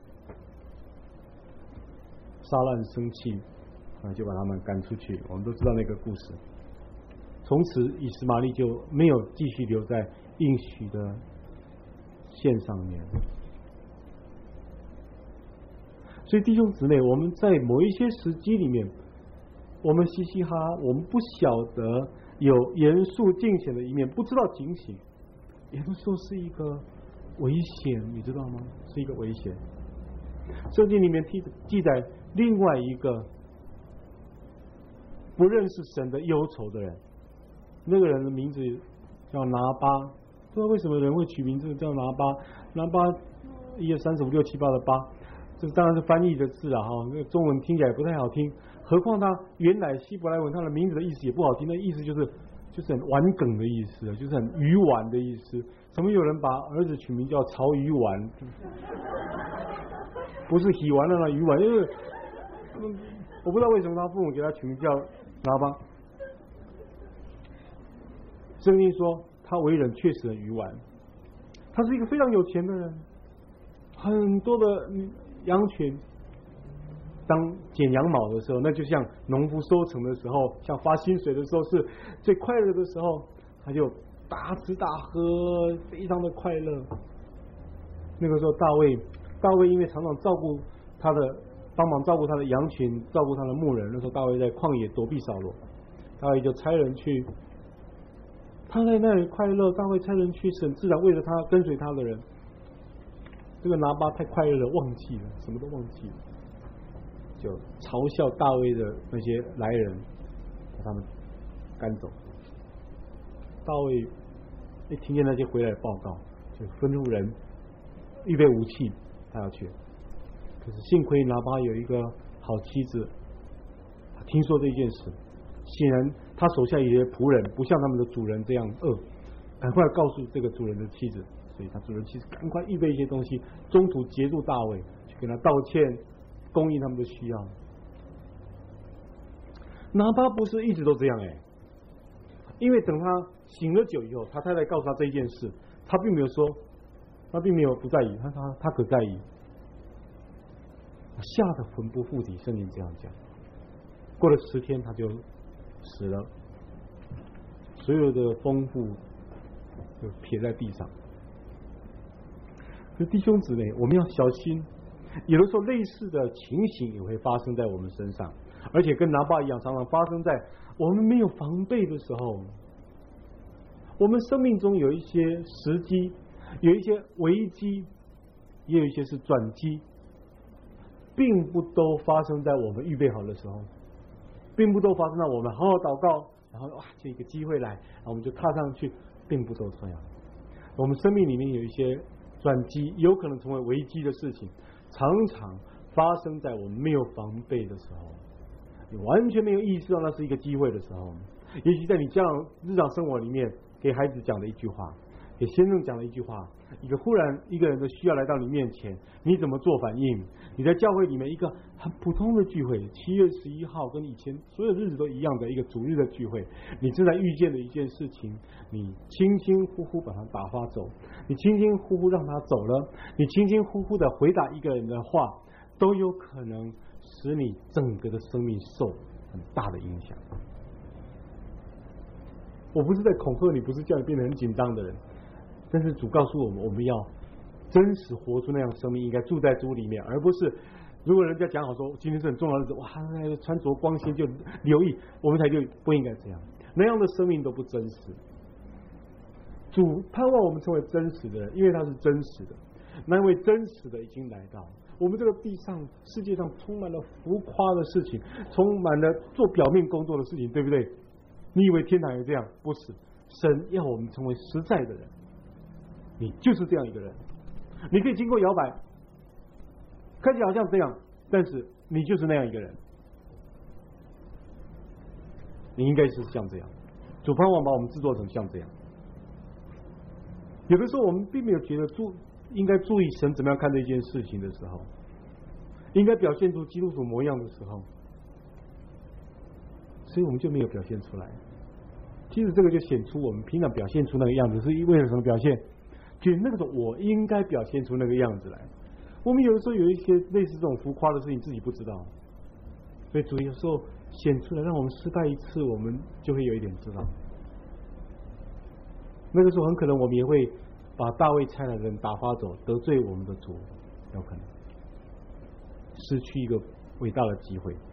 撒拉很生气，就把他们赶出去。我们都知道那个故事。从此以斯玛利就没有继续留在应许的线上面。所以弟兄姊妹，我们在某一些时机里面，我们嘻嘻哈哈，我们不晓得有严肃尽显的一面，不知道警醒，也都说是一个危险，你知道吗？是一个危险。圣经里面记载另外一个不认识神的忧愁的人，那个人的名字叫拿巴。不知道为什么人会取名字叫拿巴？拿巴1、2、3、4、5、6、7、8的8，这当然是翻译的字啊，那个中文听起来不太好听。何况他原来希伯来文他的名字的意思也不好听，那意思就是很玩梗的意思，就是很鱼丸的意思。怎么有人把儿子取名叫曹鱼丸？不是喜丸的鱼丸，因为我不知道为什么他父母给他取名叫拿巴。圣经说他为人确实很愚顽，他是一个非常有钱的人，很多的羊群。当剪羊毛的时候，那就像农夫收成的时候，像发薪水的时候是最快乐的时候，他就大吃大喝，非常的快乐。那个时候大卫因为常常帮忙照顾他的羊群，照顾他的牧人。那时候大卫在旷野躲避扫罗，大卫就差人去，他在那里快乐。大卫差人去审自然为了他跟随他的人。这个拿巴太快乐了，忘记了，什么都忘记了，就嘲笑大卫的那些来人，把他们赶走。大卫一听见那些回来的报告，就吩咐人预备武器，他要去。可是幸亏拿巴有一个好妻子，他听说这件事，显然他手下有些仆人不像他们的主人这样恶，赶快告诉这个主人的妻子，所以他主人妻子赶快预备一些东西，中途截住大卫，去跟他道歉，供应他们的需要。拿巴不是一直都这样因为等他醒了酒以后，他太太告诉他这一件事，他并没有说，他并没有不在意，他可在意，吓得魂不附体，圣经这样讲。过了10天他就死了，所有的丰富就撇在地上。可弟兄姊妹，我们要小心，有的时候类似的情形也会发生在我们身上，而且跟拿巴一样，常常发生在我们没有防备的时候。我们生命中有一些时机，有一些危机，也有一些是转机，并不都发生在我们预备好的时候，并不都发生在我们好好祷告，然后就一个机会来，然后我们就踏上去，并不都这样。我们生命里面有一些转机，有可能成为危机的事情，常常发生在我们没有防备的时候，你完全没有意识到那是一个机会的时候。也许在你这样日常生活里面，给孩子讲的一句话，给先生讲的一句话，忽然一个人的需要来到你面前，你怎么做反应？你在教会里面一个很普通的聚会，7月11号跟以前所有日子都一样的一个主日的聚会，你正在遇见的一件事情，你轻轻呼呼把它打发走，你轻轻呼呼让他走了，你轻轻呼呼的回答一个人的话，都有可能使你整个的生命受很大的影响。我不是在恐吓你，不是叫你变得很紧张的人，但是主告诉我们，我们要真实活出那样的生命，应该住在主里面，而不是如果人家讲好说今天是很重要的日子，哇，穿着光鲜就留意，我们才就不应该这样，那样的生命都不真实。主盼望我们成为真实的人，因为他是真实的，那位真实的已经来到。我们这个地上世界上充满了浮夸的事情，充满了做表面工作的事情，对不对？你以为天堂有这样？不是，神要我们成为实在的人，你就是这样一个人。你可以经过摇摆，看起来好像这样，但是你就是那样一个人，你应该是像这样。主盼望把我们制作成像这样。有的时候我们并没有觉得应该注意神怎么样看这一件事情的时候，应该表现出基督徒模样的时候，所以我们就没有表现出来。其实这个就显出我们平常表现出那个样子是为了什么表现？觉得那个时候我应该表现出那个样子来。我们有的时候有一些类似这种浮夸的事情自己不知道，所以主有时候显出来，让我们失败一次，我们就会有一点知道。那个时候很可能我们也会把大卫差来的人打发走，得罪我们的主，有可能失去一个伟大的机会。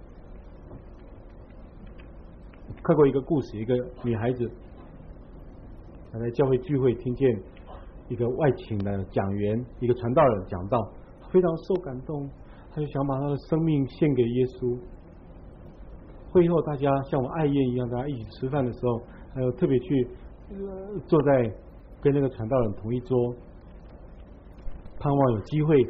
看过一个故事，一个女孩子她在教会聚会，听见一个外请的讲员，一个传道人讲道，非常受感动，她就想把她的生命献给耶稣。会后大家像我爱宴一样，大家一起吃饭的时候，还有特别去坐在跟那个传道人同一桌，盼望有机会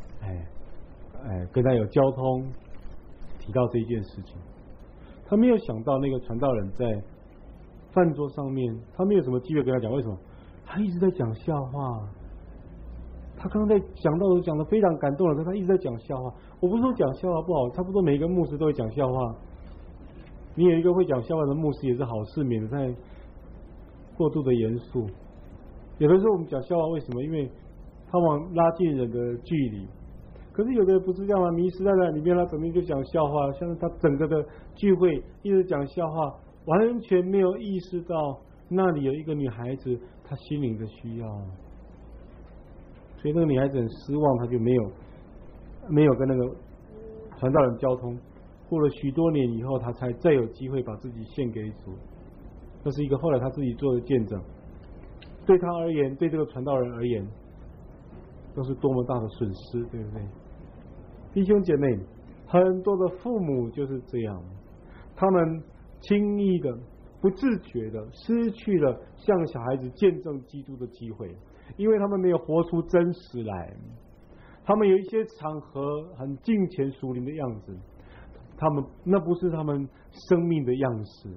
跟他有交通，提到这一件事情。他没有想到那个传道人在饭桌上面，他没有什么机会跟他讲。为什么？他一直在讲笑话。他刚刚在讲道的时候讲得非常感动了，可他一直在讲笑话。我不是说讲笑话不好，差不多每一个牧师都会讲笑话。你有一个会讲笑话的牧师也是好事，免得太过度的严肃。有的时候我们讲笑话，为什么？因为他往拉近人的距离。可是有的人不是这样啊，迷失在那里面，他整天就讲笑话，像是他整个的聚会一直讲笑话，完全没有意识到那里有一个女孩子她心灵的需要，所以那个女孩子很失望，她就没有跟那个传道人交通。过了许多年以后，她才再有机会把自己献给主。这是一个后来她自己做的见证，对她而言，对这个传道人而言，都是多么大的损失，对不对？弟兄姐妹，很多的父母就是这样，他们轻易的、不自觉的失去了向小孩子见证基督的机会，因为他们没有活出真实来。他们有一些场合很敬虔属灵的样子，那不是他们生命的样式。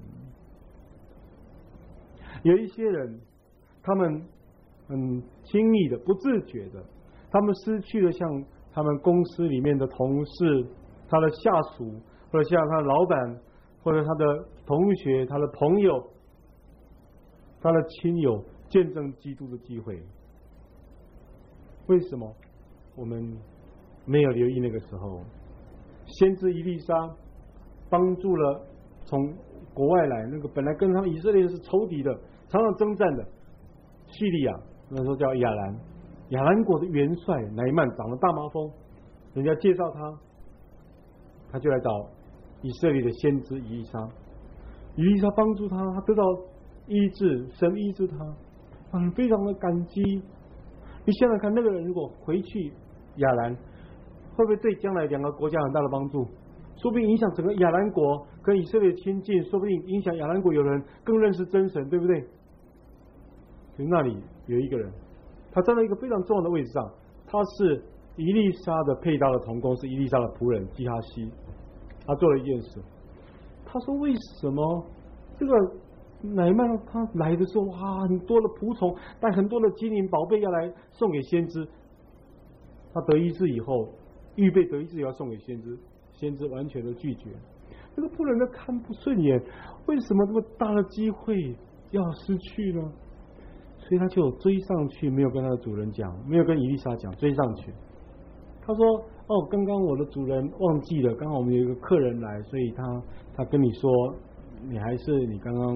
有一些人，他们很轻易的、不自觉的，他们失去了像他们公司里面的同事、他的下属，或者像他的老板，或者他的同学、他的朋友、他的亲友见证基督的机会。为什么我们没有留意那个时候？先知以利沙帮助了从国外来那个本来跟他们以色列是仇敌的、常常征战的叙利亚，那时候叫亚兰。亚兰国的元帅乃縵长了大麻风，人家介绍他就来找以色列的先知以利沙。以利沙帮助他得到医治，神医治他，非常的感激。你想想看，那个人如果回去亚兰，会不会对将来两个国家很大的帮助？说不定影响整个亚兰国跟以色列亲近，说不定影响亚兰国有人更认识真神，对不对？所以那里有一个人，他站在一个非常重要的位置上，他是以利沙的配搭的同工，是以利沙的仆人基哈西。他做了一件事，他说为什么这个乃縵他来的时候，哇，很多的仆从带很多的金银宝贝要来送给先知，他得医治以后，预备得医治要送给先知，先知完全的拒绝。这个仆人都看不顺眼，为什么这么大的机会要失去呢？所以他就追上去，没有跟他的主人讲，没有跟以利沙讲，追上去。他说：“哦，刚刚我的主人忘记了，刚好我们有一个客人来，所以他跟你说，你还是你刚刚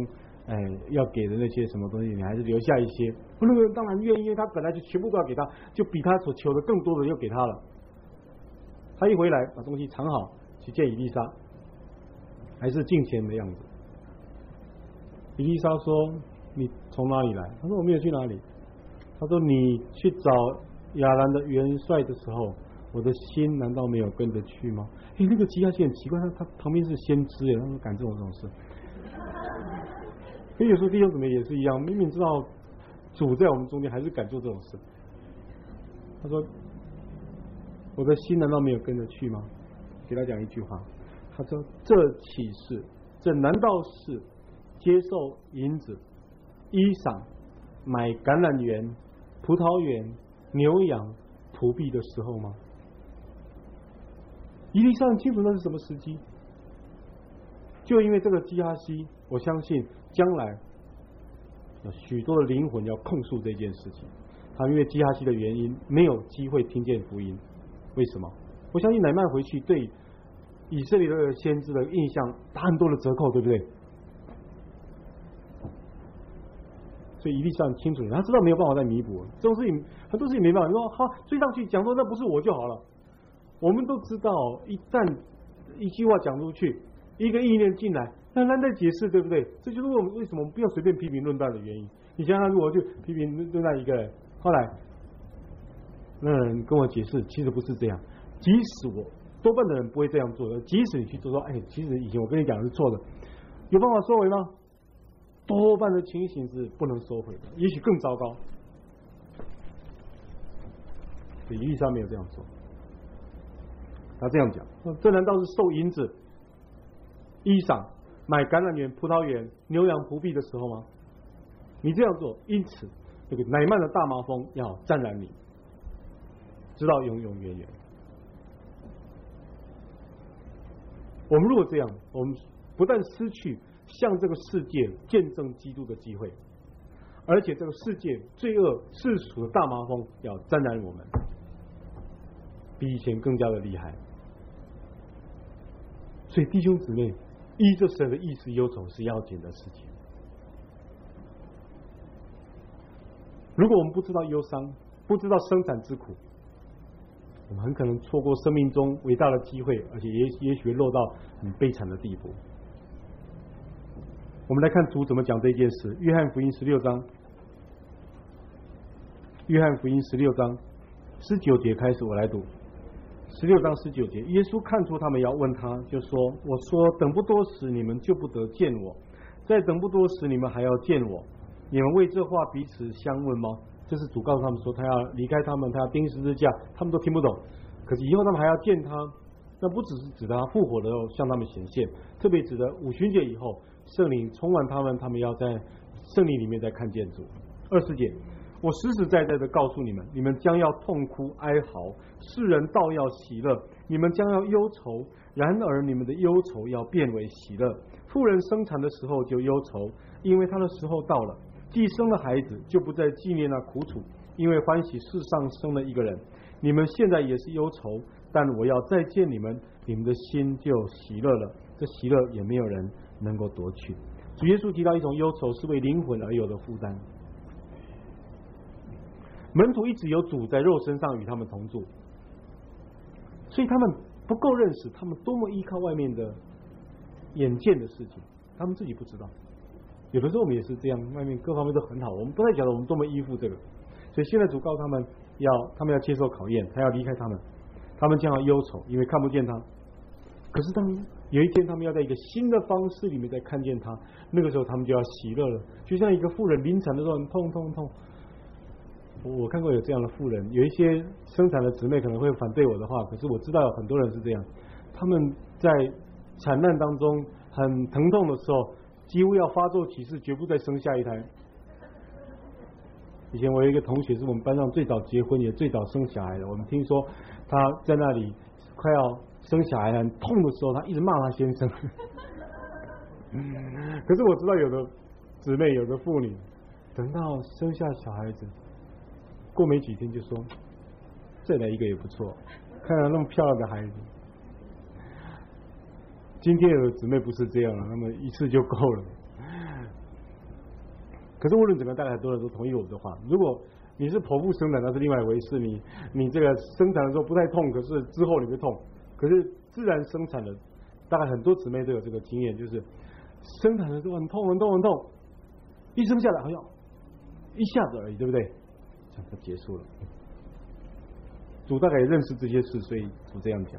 要给的那些什么东西，你还是留下一些。那个人当然愿意，因为他本来就全部都要给他，就比他所求的更多的又给他了。他一回来把东西藏好，去见以利沙，还是敬虔的样子。以利沙说：“你从哪里来？”他说：“我没有去哪里。”他说：“你去找亚兰的元帅的时候，我的心难道没有跟着去吗？”那个基哈西很奇怪，他旁边是先知耶，他说敢这种事。所以有时候弟兄姊妹也是一样，明明知道主在我们中间，还是敢做这种事。他说：“我的心难道没有跟着去吗？”给他讲一句话，他说：“这岂是？这难道是接受银子、衣裳、买橄榄园、葡萄园、牛羊、仆婢的时候吗？”以利沙很清楚那是什么时机，就因为这个基哈西，我相信将来有许多的灵魂要控诉这件事情。他因为基哈西的原因，没有机会听见福音。为什么？我相信乃縵回去对以色列的先知的印象打很多的折扣，对不对？所以以利沙很清楚，他知道没有办法再弥补这种事情，很多事情没办法。你说好追上去讲说那不是我就好了。我们都知道，一旦一句话讲出去，一个意念进来，很难再解释，对不对？这就是我们为什么不要随便批评论断的原因。你想想，如果去批评论断一个人，后来那人跟我解释，其实不是这样。即使我多半的人不会这样做的，即使你去做说，其实以前我跟你讲的是错的，有办法收回吗？多半的情形是不能收回的，也许更糟糕。所以以利沙没有这样做。他这样讲，这难道是受银子、衣裳、买橄榄园、葡萄园、牛羊仆婢的时候吗？你这样做，因此这个乃縵的大麻风要沾染你，直到永永远远。我们如果这样，我们不但失去向这个世界见证基督的机会，而且这个世界罪恶世俗的大麻风要沾染我们，比以前更加的厉害。所以弟兄姊妹，依着神的意思忧愁是要紧的事情。如果我们不知道忧伤，不知道生产之苦，我们很可能错过生命中伟大的机会，而且也许会落到很悲惨的地步。我们来看主怎么讲这件事。约翰福音16章，约翰福音16章19节开始，我来读。16章19节，耶稣看出他们要问他，就说：“我说等不多时，你们就不得见我；再等不多时，你们还要见我。你们为这话彼此相问吗？”这是主告诉他们说，他要离开他们，他要钉十字架，他们都听不懂。可是以后他们还要见他，那不只是指他复活的时候向他们显现，特别指的五旬节以后，圣灵充满他们，他们要在圣灵里面再看见主。20节。我实实在在的告诉你们，你们将要痛哭哀嚎，世人倒要喜乐；你们将要忧愁，然而你们的忧愁要变为喜乐。妇人生产的时候就忧愁，因为她的时候到了；既生了孩子，就不再纪念那苦楚，因为欢喜世上生了一个人。你们现在也是忧愁，但我要再见你们，你们的心就喜乐了。这喜乐也没有人能够夺去。主耶稣提到一种忧愁是为灵魂而有的负担。门徒一直有主在肉身上与他们同住，所以他们不够认识他们多么依靠外面的眼见的事情，他们自己不知道。有的时候我们也是这样，外面各方面都很好，我们不太晓得我们多么依附这个。所以现在主告诉他们他们要接受考验，他要离开他们，他们将要忧愁，因为看不见他。可是当有一天他们要在一个新的方式里面再看见他，那个时候他们就要喜乐了。就像一个妇人临产的时候很痛痛痛。我看过有这样的妇人，有一些生产的姊妹可能会反对我的话，可是我知道有很多人是这样，他们在产难当中很疼痛的时候，几乎要发作起誓，绝不再生下一胎。以前我有一个同学是我们班上最早结婚也最早生小孩的，我们听说他在那里快要生小孩很痛的时候，他一直骂他先生。可是我知道有的姊妹有的妇女等到生下小孩子过没几天就说再来一个也不错，看到那么漂亮的孩子。今天有的姊妹不是这样了，那么一次就够了。 可是无论怎么样，大概很多人都同意我的话。如果你是剖腹生产，那是另外一回事。你这个生产的时候不太痛，可是之后你会痛。可是自然生产的，大概很多姊妹都有这个经验，就是生产的时候很痛很痛很痛，一生下来好像一下子而已，对不对？这样就结束了。主大概也认识这些事，所以主这样讲。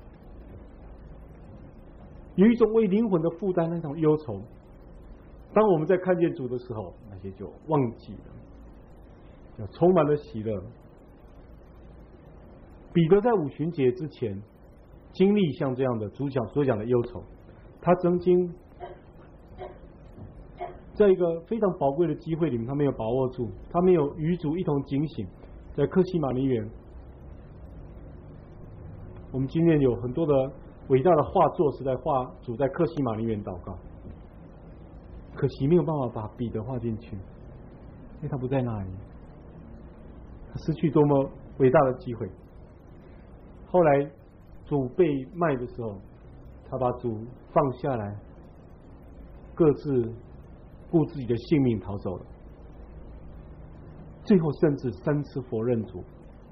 有一种为灵魂的负担，那种忧愁。当我们在看见主的时候，那些就忘记了，充满了喜乐。彼得在五旬节之前经历像这样的主讲所讲的忧愁，他曾经在一个非常宝贵的机会里面，他没有把握住，他没有与主一同警醒。在客西马尼园，我们今天有很多的伟大的画作是在画主在客西马尼园祷告，可惜没有办法把彼得画进去，因为他不在那里，他失去多么伟大的机会。后来主被卖的时候，他把主放下来，各自顾自己的性命逃走了，最后甚至3次否认主。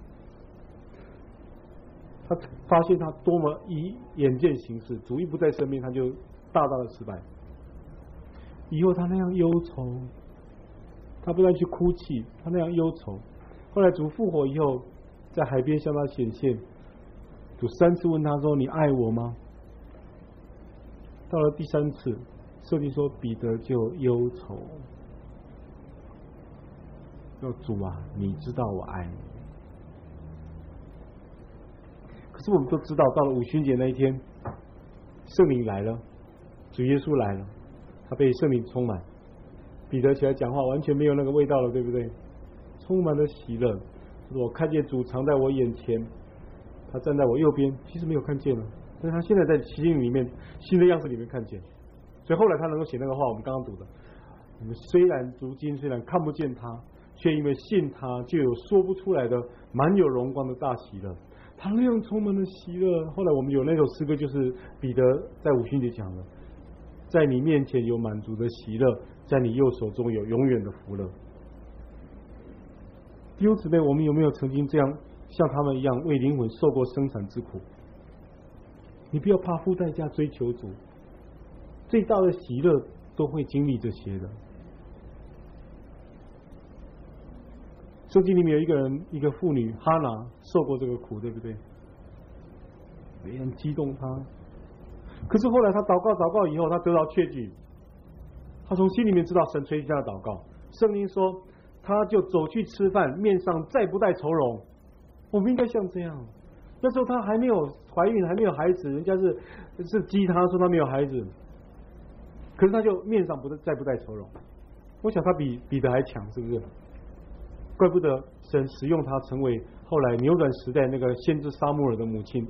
他发现他多么以眼见行事，主一不在身边，他就大大的失败。以后他那样忧愁，他不但去哭泣，他那样忧愁。后来主复活以后，在海边向他显现，主3次问他说：“你爱我吗？”到了第3次，圣经说彼得就忧愁，说：“主啊，你知道我爱你。”可是我们都知道，到了五旬节那一天，圣灵来了，主耶稣来了，他被圣灵充满，彼得起来讲话完全没有那个味道了，对不对？充满了喜乐，我看见主藏在我眼前，他站在我右边，其实没有看见了，但是他现在在奇境里面新的样子里面看见，所以后来他能够写那个话，我们刚刚读的，你们虽然如今虽然看不见他，却因为信他，就有说不出来的满有荣光的大喜乐。他那样充满了喜乐。后来我们有那首诗歌，就是彼得在五旬节讲的，在你面前有满足的喜乐，在你右手中有永远的福乐。弟兄姊妹，我们有没有曾经这样像他们一样为灵魂受过生产之苦？你不要怕付代价追求主，最大的喜乐都会经历这些的。圣经里面有一个人，一个妇女哈拿受过这个苦，对不对？别人激动他，可是后来他祷告以后，他得到确据，他从心里面知道神垂听他的祷告。圣经说，他就走去吃饭，面上再不带愁容。我们应该像这样。那时候他还没有怀孕，还没有孩子，人家是激他说他没有孩子，可是他就面上再不带愁容。我想他比彼得还强，是不是？怪不得神使用他成为后来扭转时代那个先知撒母耳的母亲。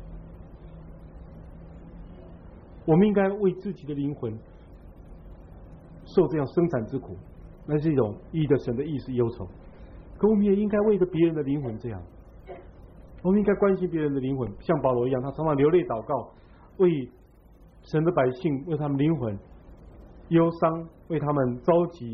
我们应该为自己的灵魂受这样生产之苦，那是一种依着神的意思忧愁。可我们也应该为着别人的灵魂这样，我们应该关心别人的灵魂，像保罗一样，他常常流泪祷告，为神的百姓，为他们灵魂忧伤，为他们着急。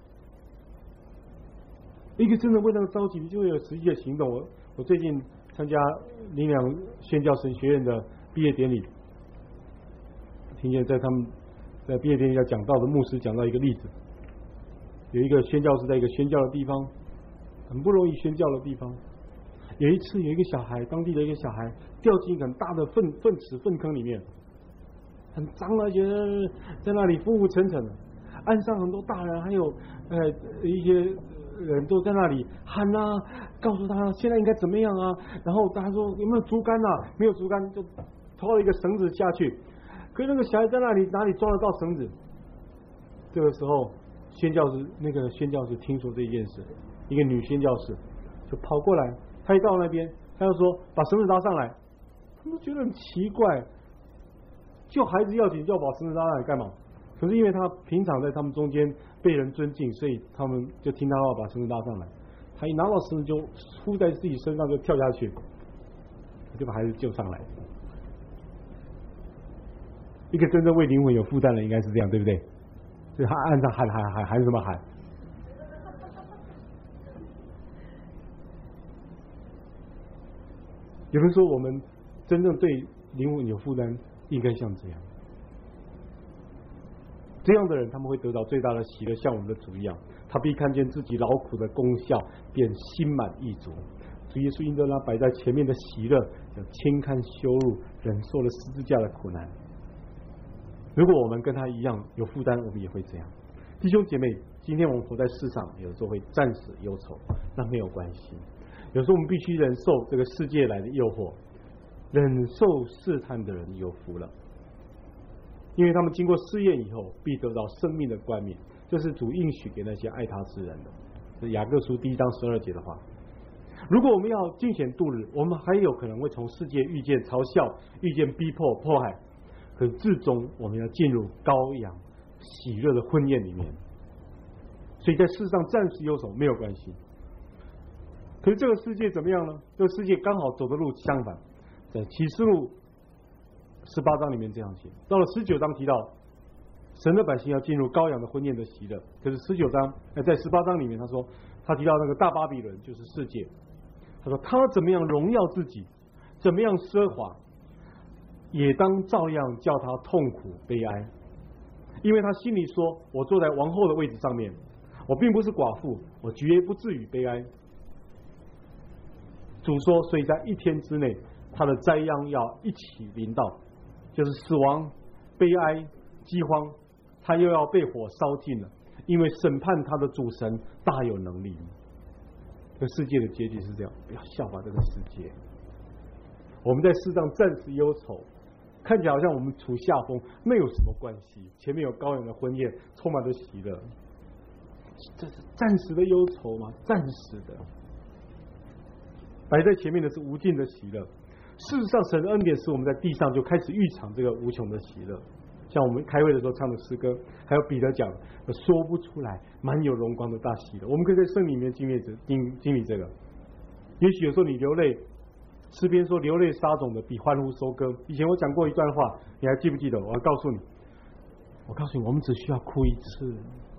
一个真的为那个着急，就会有实际的行动。我最近参加灵粮宣教神学院的毕业典礼，听见在他们在毕业典礼要讲到的牧师讲到一个例子，有一个宣教士在一个宣教的地方，很不容易宣教的地方，有一次有一个小孩，当地的一个小孩掉进一个很大的粪坑里面，很脏，而且在那里浮浮沉沉的，岸上很多大人还有一些人都在那里喊啊，告诉他现在应该怎么样啊。然后大家说有没有竹竿啊？没有竹竿，就拖了一个绳子下去。可是那个小孩在那里哪里抓得到绳子？这个时候，那个宣教士听说这件事，一个女宣教士就跑过来，她一到那边，她就说把绳子拉上来。他们觉得很奇怪，救孩子要紧，就要把绳子拉上来干嘛？可是因为他平常在他们中间被人尊敬，所以他们就听他话，把绳子拉上来。他一拿到绳子就扑在自己身上，就跳下去，就把孩子救上来。一个真正为灵魂有负担的，应该是这样，对不对？所以他岸上喊什么喊？ 有人说，我们真正对灵魂有负担，应该像这样。这样的人，他们会得到最大的喜乐，像我们的主一样。他必看见自己劳苦的功效，便心满意足。主耶稣因着那摆在前面的喜乐，就轻看羞辱，忍受了十字架的苦难。如果我们跟他一样有负担，我们也会这样。弟兄姐妹，今天我们活在世上，有时候会暂时忧愁，那没有关系。有时候我们必须忍受这个世界来的诱惑，忍受试探的人有福了，因为他们经过试验以后，必得到生命的冠冕。这是主应许给那些爱他之人的。这是雅各书1章12节的话。如果我们要尽显度日，我们还有可能会从世界遇见嘲笑，遇见逼迫迫害，可是至终我们要进入羔羊喜乐的婚宴里面。所以在世上暂时忧愁没有关系。可是这个世界怎么样呢？这个世界刚好走的路相反。在启示录18章里面这样写，到了19章提到神的百姓要进入羔羊的婚宴的喜乐。可是在18章里面他说，他提到那个大巴比伦就是世界，他说他怎么样荣耀自己，怎么样奢华，也当照样叫他痛苦悲哀，因为他心里说，我坐在王后的位置上面，我并不是寡妇，我绝不至于悲哀。主说，所以在一天之内，他的灾殃要一起临到，就是死亡、悲哀、饥荒，他又要被火烧尽了，因为审判他的主神大有能力。这世界的结局是这样，不要效法这个世界。我们在世上暂时忧愁，看起来好像我们处下风，那有什么关系？前面有羔羊的婚宴，充满了喜乐，这是暂时的忧愁吗？暂时的。摆在前面的是无尽的喜乐。事实上，神的恩典使我们在地上就开始预尝这个无穷的喜乐。像我们开会的时候唱的诗歌，还有彼得讲说不出来满有荣光的大喜乐，我们可以在圣里面经历这个。也许有时候你流泪，诗篇说流泪撒种的比欢呼收割。以前我讲过一段话，你还记不记得？我告诉你，我们只需要哭一次。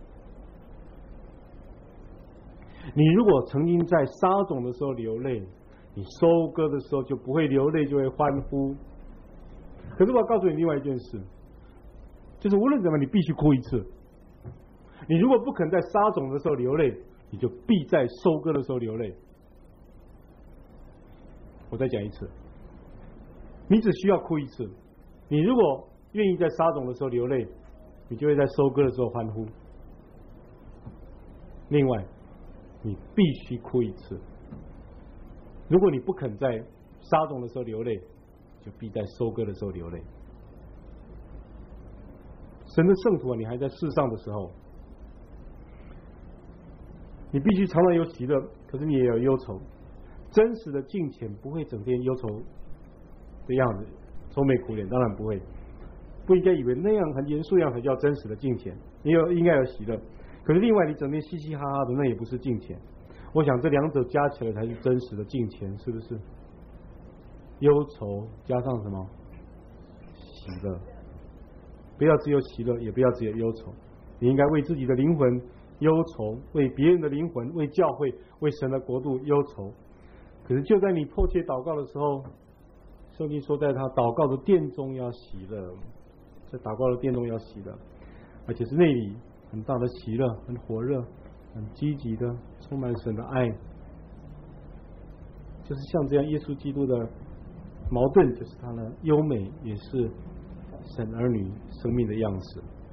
你如果曾经在撒种的时候流泪，你收割的时候就不会流泪，就会欢呼。可是我要告诉你另外一件事，就是无论怎么你必须哭一次。你如果不肯在撒种的时候流泪，你就必在收割的时候流泪。我再讲一次，你只需要哭一次。你如果愿意在撒种的时候流泪，你就会在收割的时候欢呼。另外，你必须哭一次。如果你不肯在撒种的时候流泪，就必在收割的时候流泪。神的圣徒啊，你还在世上的时候，你必须常常有喜乐，可是你也有忧愁。真实的敬虔不会整天忧愁的样子，愁眉苦脸，当然不会。不应该以为那样很严肃样才叫真实的敬虔。你应该有喜乐，可是另外你整天嘻嘻哈哈的，那也不是敬虔。我想这两者加起来才是真实的敬虔，是不是？忧愁加上什么？喜乐。不要只有喜乐，也不要只有忧愁。你应该为自己的灵魂忧愁，为别人的灵魂，为教会，为神的国度忧愁。可是就在你迫切祷告的时候，圣经说在他祷告的殿中要喜乐，在祷告的殿中要喜乐，而且是内里很大的喜乐，很火热，很积极的，充满神的爱。就是像这样，耶稣基督的矛盾就是他的优美，也是神儿女生命的样式。